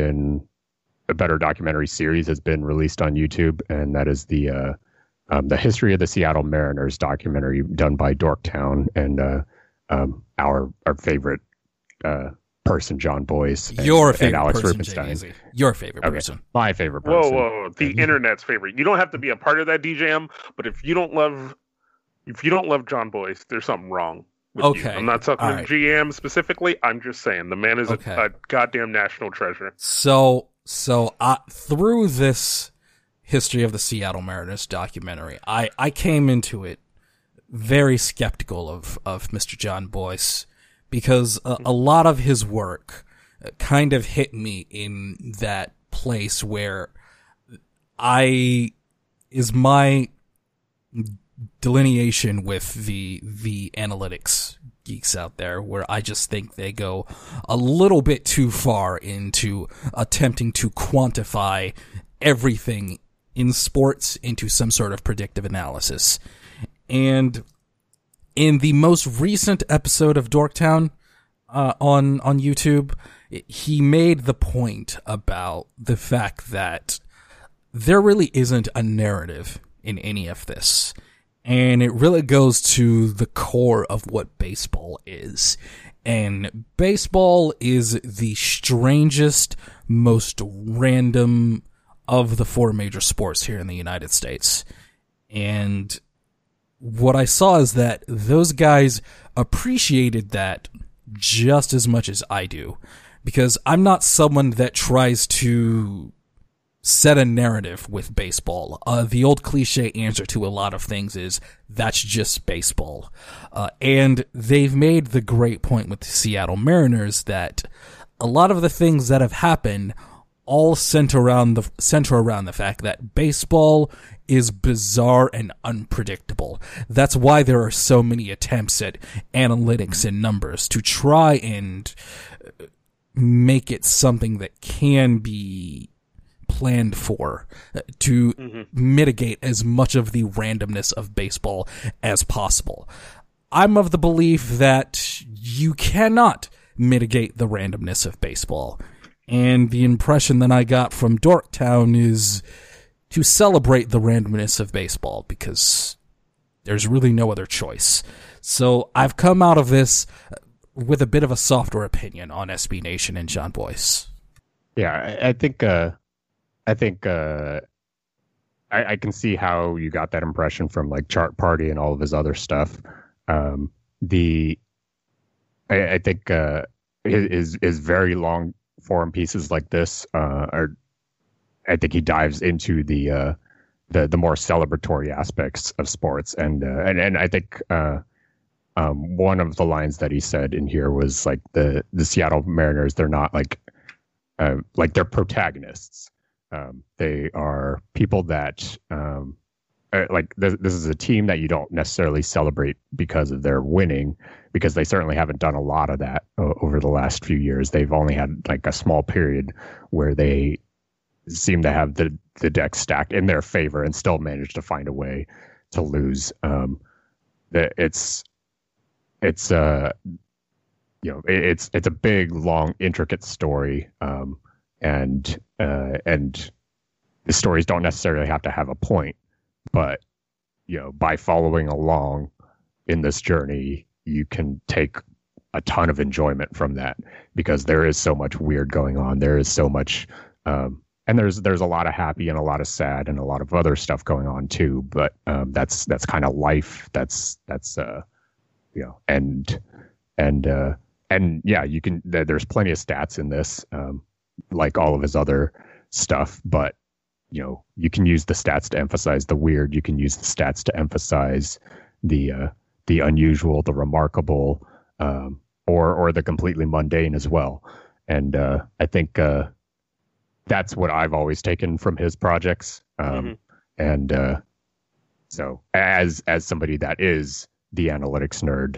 series has been released on YouTube, and that is the history of the Seattle Mariners documentary done by Dorktown and our favorite person, John Boyce. Your favorite and Alex person, Rubenstein. Your favorite person. My favorite person. Whoa. The internet's favorite. You don't have to be a part of that DJM, but if you don't love John Boyce, there's something wrong with you. I'm not talking to GM specifically. I'm just saying the man is a goddamn national treasure. So through this history of the Seattle Mariners documentary, I came into it very skeptical of Mr. John Boyce, because a lot of his work kind of hit me in that place where my delineation with the analytics geeks out there, where I just think they go a little bit too far into attempting to quantify everything in sports into some sort of predictive analysis. And in the most recent episode of Dorktown on YouTube, he made the point about the fact that there really isn't a narrative in any of this. And it really goes to the core of what baseball is. And baseball is the strangest, most random of the 4 major sports here in the United States. And what I saw is that those guys appreciated that just as much as I do, because I'm not someone that tries to set a narrative with baseball. The old cliche answer to a lot of things is, that's just baseball. And they've made the great point with the Seattle Mariners that a lot of the things that have happened all center around the fact that baseball is bizarre and unpredictable. That's why there are so many attempts at analytics and numbers to try and make it something that can be planned for, to mitigate as much of the randomness of baseball as possible. I'm of the belief that you cannot mitigate the randomness of baseball. And the impression that I got from Dorktown is to celebrate the randomness of baseball, because there's really no other choice. So I've come out of this with a bit of a softer opinion on SB Nation and John Boyce. Yeah, I can see how you got that impression from like Chart Party and all of his other stuff. I think his very long form pieces like this I think he dives into the more celebratory aspects of sports, and I think one of the lines that he said in here was like the Seattle Mariners, they're not like they're protagonists. They are people that this is a team that you don't necessarily celebrate because of their winning, because they certainly haven't done a lot of that over the last few years. They've only had like a small period where they seem to have the deck stacked in their favor and still manage to find a way to lose. It's a big, long, intricate story, and the stories don't necessarily have to have a point, but by following along in this journey, you can take a ton of enjoyment from that, because there is so much weird going on. There is so much, and there's a lot of happy and a lot of sad and a lot of other stuff going on too. But that's kind of life. That's and yeah, you can. There's plenty of stats in this, like all of his other stuff, but you can use the stats to emphasize the weird. You can use the stats to emphasize the unusual, the remarkable, or the completely mundane as well. And I think that's what I've always taken from his projects. And so as somebody that is the analytics nerd,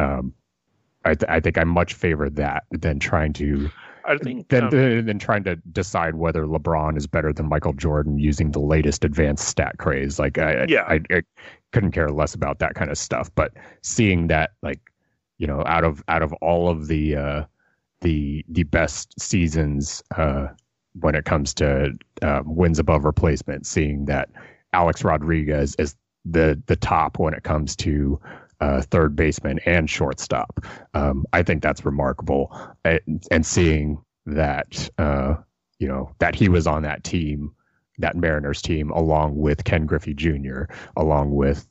I think I much favor that than trying to than trying to decide whether LeBron is better than Michael Jordan using the latest advanced stat craze. Like I couldn't care less about that kind of stuff. But seeing that, like, out of all of the best seasons when it comes to wins above replacement, seeing that Alex Rodriguez is the top when it comes to third baseman and shortstop, I think that's remarkable. And seeing that that he was on that team, that Mariners team, along with Ken Griffey Jr., along with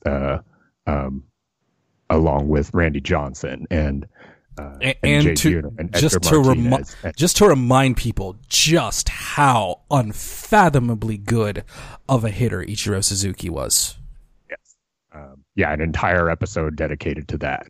Randy Johnson and just to remind people just how unfathomably good of a hitter Ichiro Suzuki was. Yes. An entire episode dedicated to that.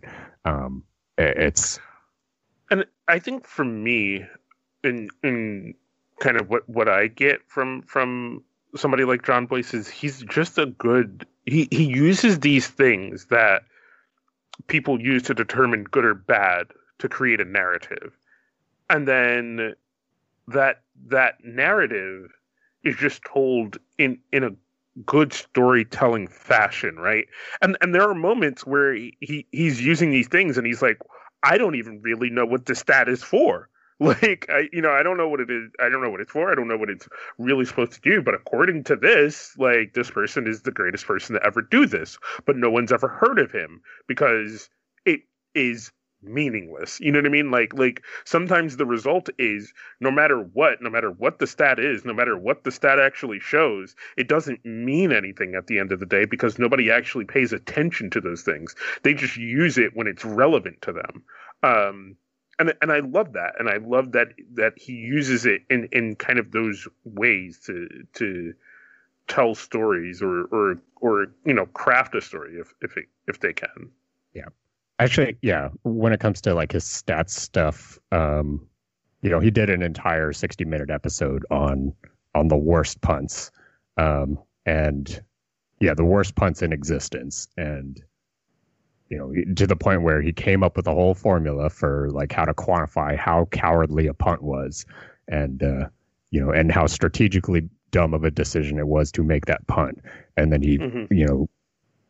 And I think for me, in kind of what I get from somebody like John Boyce is he's just he uses these things that people use to determine good or bad to create a narrative. And then that narrative is just told in a good storytelling fashion, right? And there are moments where he's using these things and he's like, I don't even really know what the stat is for. Like, I don't know what it is. I don't know what it's for. I don't know what it's really supposed to do. But according to this, like, this person is the greatest person to ever do this. But no one's ever heard of him because it is meaningless. You know what I mean? Like sometimes the result is no matter what the stat is, no matter what the stat actually shows, it doesn't mean anything at the end of the day because nobody actually pays attention to those things. They just use it when it's relevant to them. And I love that. And I love that he uses it in kind of those ways to tell stories or craft a story if they can. Yeah. Actually, yeah, when it comes to like his stats stuff, he did an entire 60-minute episode on the worst punts. And yeah, the worst punts in existence. And to the point where he came up with a whole formula for like how to quantify how cowardly a punt was, and and how strategically dumb of a decision it was to make that punt. And then he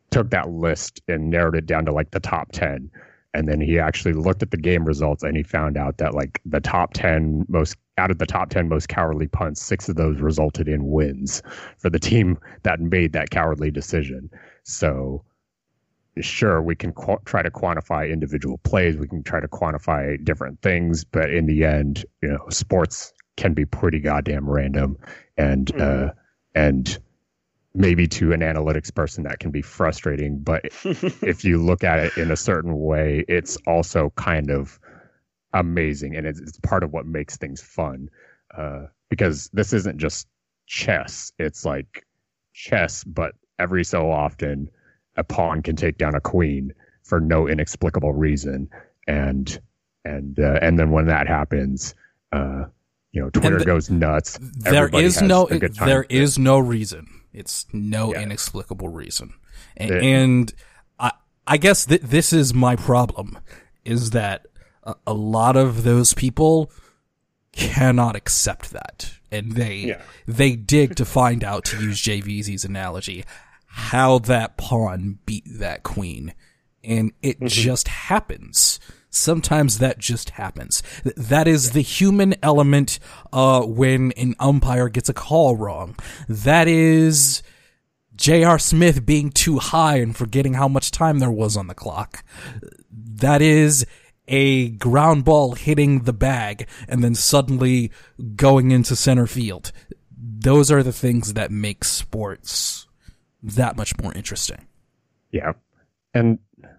took that list and narrowed it down to like the top 10. And then he actually looked at the game results and he found out that like the top 10 most out of the top 10 most cowardly punts, 6 of those resulted in wins for the team that made that cowardly decision. So sure, we can try to quantify individual plays. We can try to quantify different things. But in the end, sports can be pretty goddamn random. And, and maybe to an analytics person that can be frustrating, but if you look at it in a certain way, it's also kind of amazing, and it's part of what makes things fun, because this isn't just chess. It's like chess, but every so often a pawn can take down a queen for no inexplicable reason, and then when that happens, Twitter goes nuts. There is no reason. It's no inexplicable reason. And I guess this is my problem, is that a lot of those people cannot accept that. And they dig to find out, to use JVZ's analogy, how that pawn beat that queen. And it just happens. Sometimes that just happens. That is the human element when an umpire gets a call wrong. That is J.R. Smith being too high and forgetting how much time there was on the clock. That is a ground ball hitting the bag and then suddenly going into center field. Those are the things that make sports that much more interesting. Yeah. And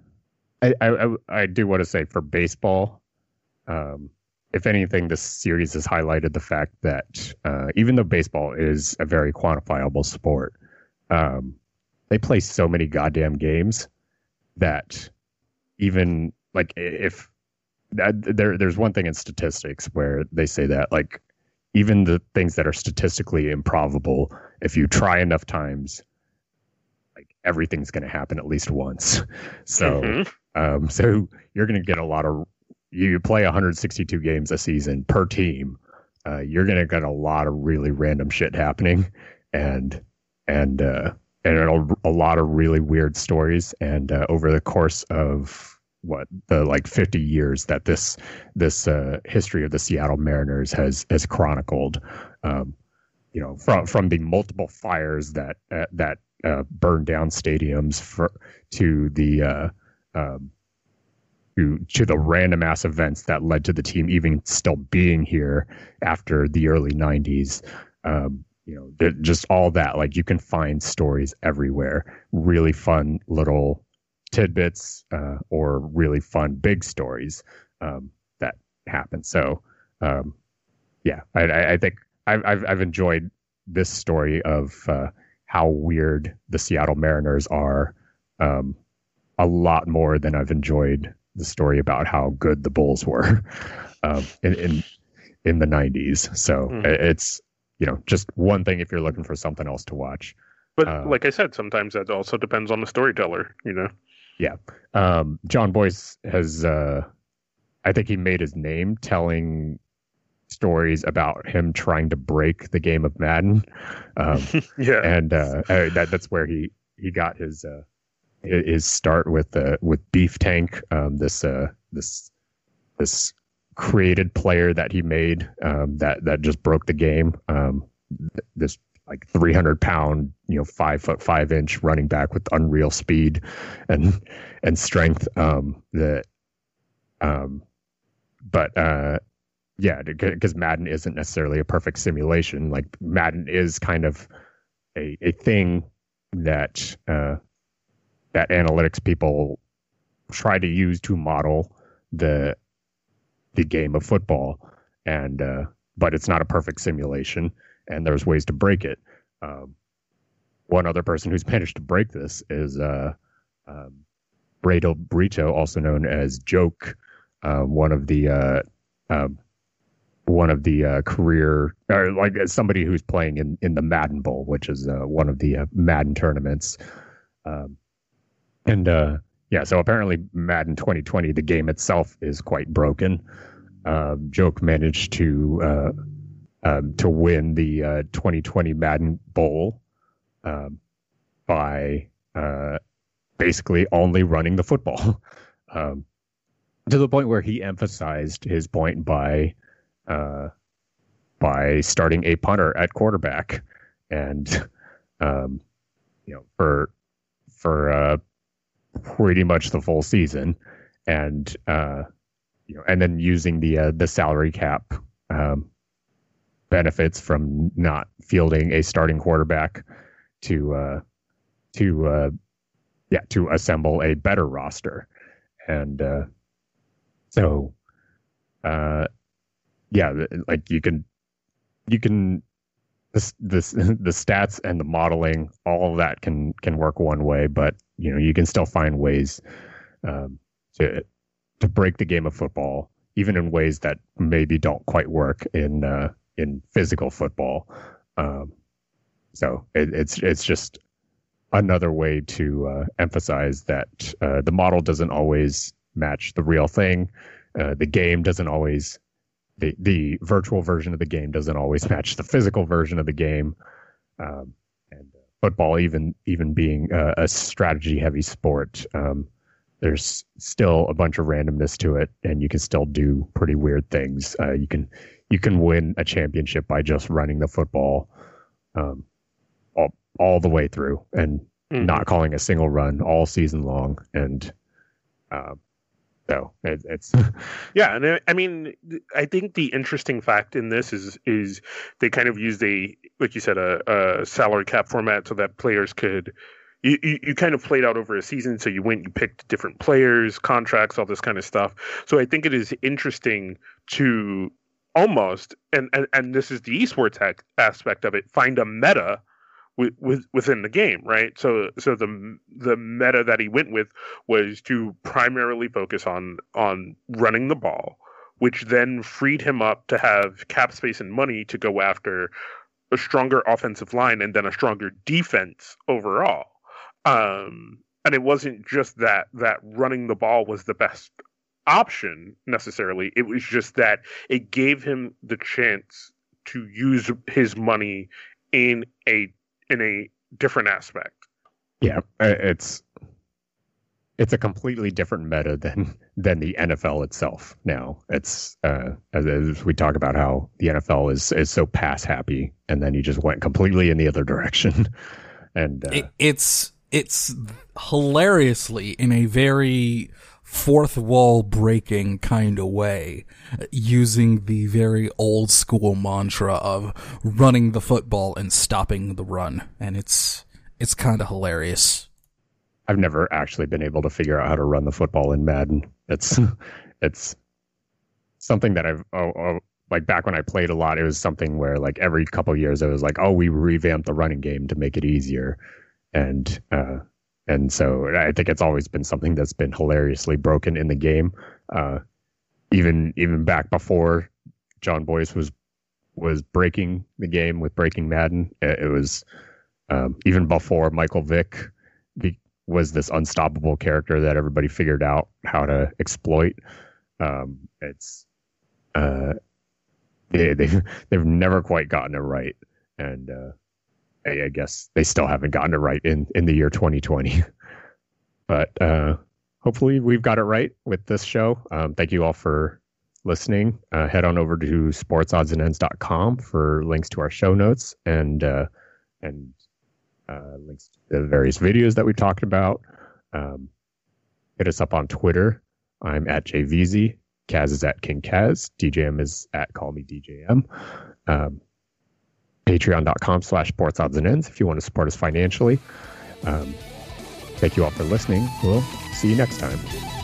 I do want to say for baseball, if anything, this series has highlighted the fact that even though baseball is a very quantifiable sport, they play so many goddamn games that even like there's one thing in statistics where they say that like even the things that are statistically improbable, if you try enough times, like everything's going to happen at least once. So. So you're going to get you play 162 games a season per team. You're going to get a lot of really random shit happening and a lot of really weird stories. And over the course of the 50 years that this history of the Seattle Mariners has chronicled, from the multiple fires that burned down stadiums to the to the random ass events that led to the team even still being here after the early 90s. Just all that, like you can find stories everywhere, really fun little tidbits, or really fun big stories, that happen. So, I think I've enjoyed this story of, how weird the Seattle Mariners are, a lot more than I've enjoyed the story about how good the Bulls were in the 90s. So it's just one thing if you're looking for something else to watch. But like I said, sometimes that also depends on the storyteller. Yeah. John Boyce has, I think he made his name telling stories about him trying to break the game of Madden. And that's where he got his start with Beef Tank, this created player that he made, that just broke the game. This like 300-pound, 5'5" running back with unreal speed and strength. Because Madden isn't necessarily a perfect simulation. Like Madden is kind of a thing that that analytics people try to use to model the game of football, and but it's not a perfect simulation, and there's ways to break it. One other person who's managed to break this is Brado Brito, also known as Joke, one of the career, or like somebody who's playing in the Madden Bowl, which is one of the Madden tournaments. So apparently Madden 2020, the game itself is quite broken. Joke managed to win the 2020 Madden Bowl by basically only running the football, to the point where he emphasized his point by starting a punter at quarterback, and for pretty much the full season, and and then using the salary cap benefits from not fielding a starting quarterback to assemble a better roster. And like you can the stats and the modeling, all of that can work one way, but you can still find ways to break the game of football, even in ways that maybe don't quite work in physical football. So it's just another way to emphasize that the model doesn't always match the real thing. The game doesn't always, the virtual version of the game doesn't always match the physical version of the game. And football, even being a strategy heavy sport, there's still a bunch of randomness to it, and you can still do pretty weird things. You can win a championship by just running the football all the way through and not calling a single run all season long. And so it's yeah. And I mean, I think the interesting fact in this is they kind of used like you said, a salary cap format so that players could. You kind of played out over a season, so you picked different players, contracts, all this kind of stuff. So I think it is interesting to almost, and this is the esports aspect of it, find a meta within the game, right? So the meta that he went with was to primarily focus on running the ball, which then freed him up to have cap space and money to go after a stronger offensive line and then a stronger defense overall. And it wasn't just that running the ball was the best option necessarily. It was just that it gave him the chance to use his money in a different aspect. Yeah, it's a completely different meta than the NFL itself. Now it's as we talk about how the NFL is so pass happy, and then you just went completely in the other direction, and It's hilariously in a very fourth wall breaking kind of way, using the very old school mantra of running the football and stopping the run. And it's kind of hilarious. I've never actually been able to figure out how to run the football in Madden. It's something that I've like back when I played a lot, it was something where like every couple of years I was like, oh, we revamped the running game to make it easier. And so I think it's always been something that's been hilariously broken in the game. Even back before John Boyce was breaking the game with Breaking Madden, it was even before Michael Vick was this unstoppable character that everybody figured out how to exploit. They've never quite gotten it right, and I guess they still haven't gotten it right in the year 2020. But hopefully we've got it right with this show. Thank you all for listening. Head on over to sportsoddsandsends.com for links to our show notes and links to the various videos that we talked about. Hit us up on Twitter. I'm at JVZ. Kaz is at King Kaz. DJM is at Call Me DJM. Patreon.com/sportsoddsands if you want to support us financially. Thank you all for listening. We'll see you next time.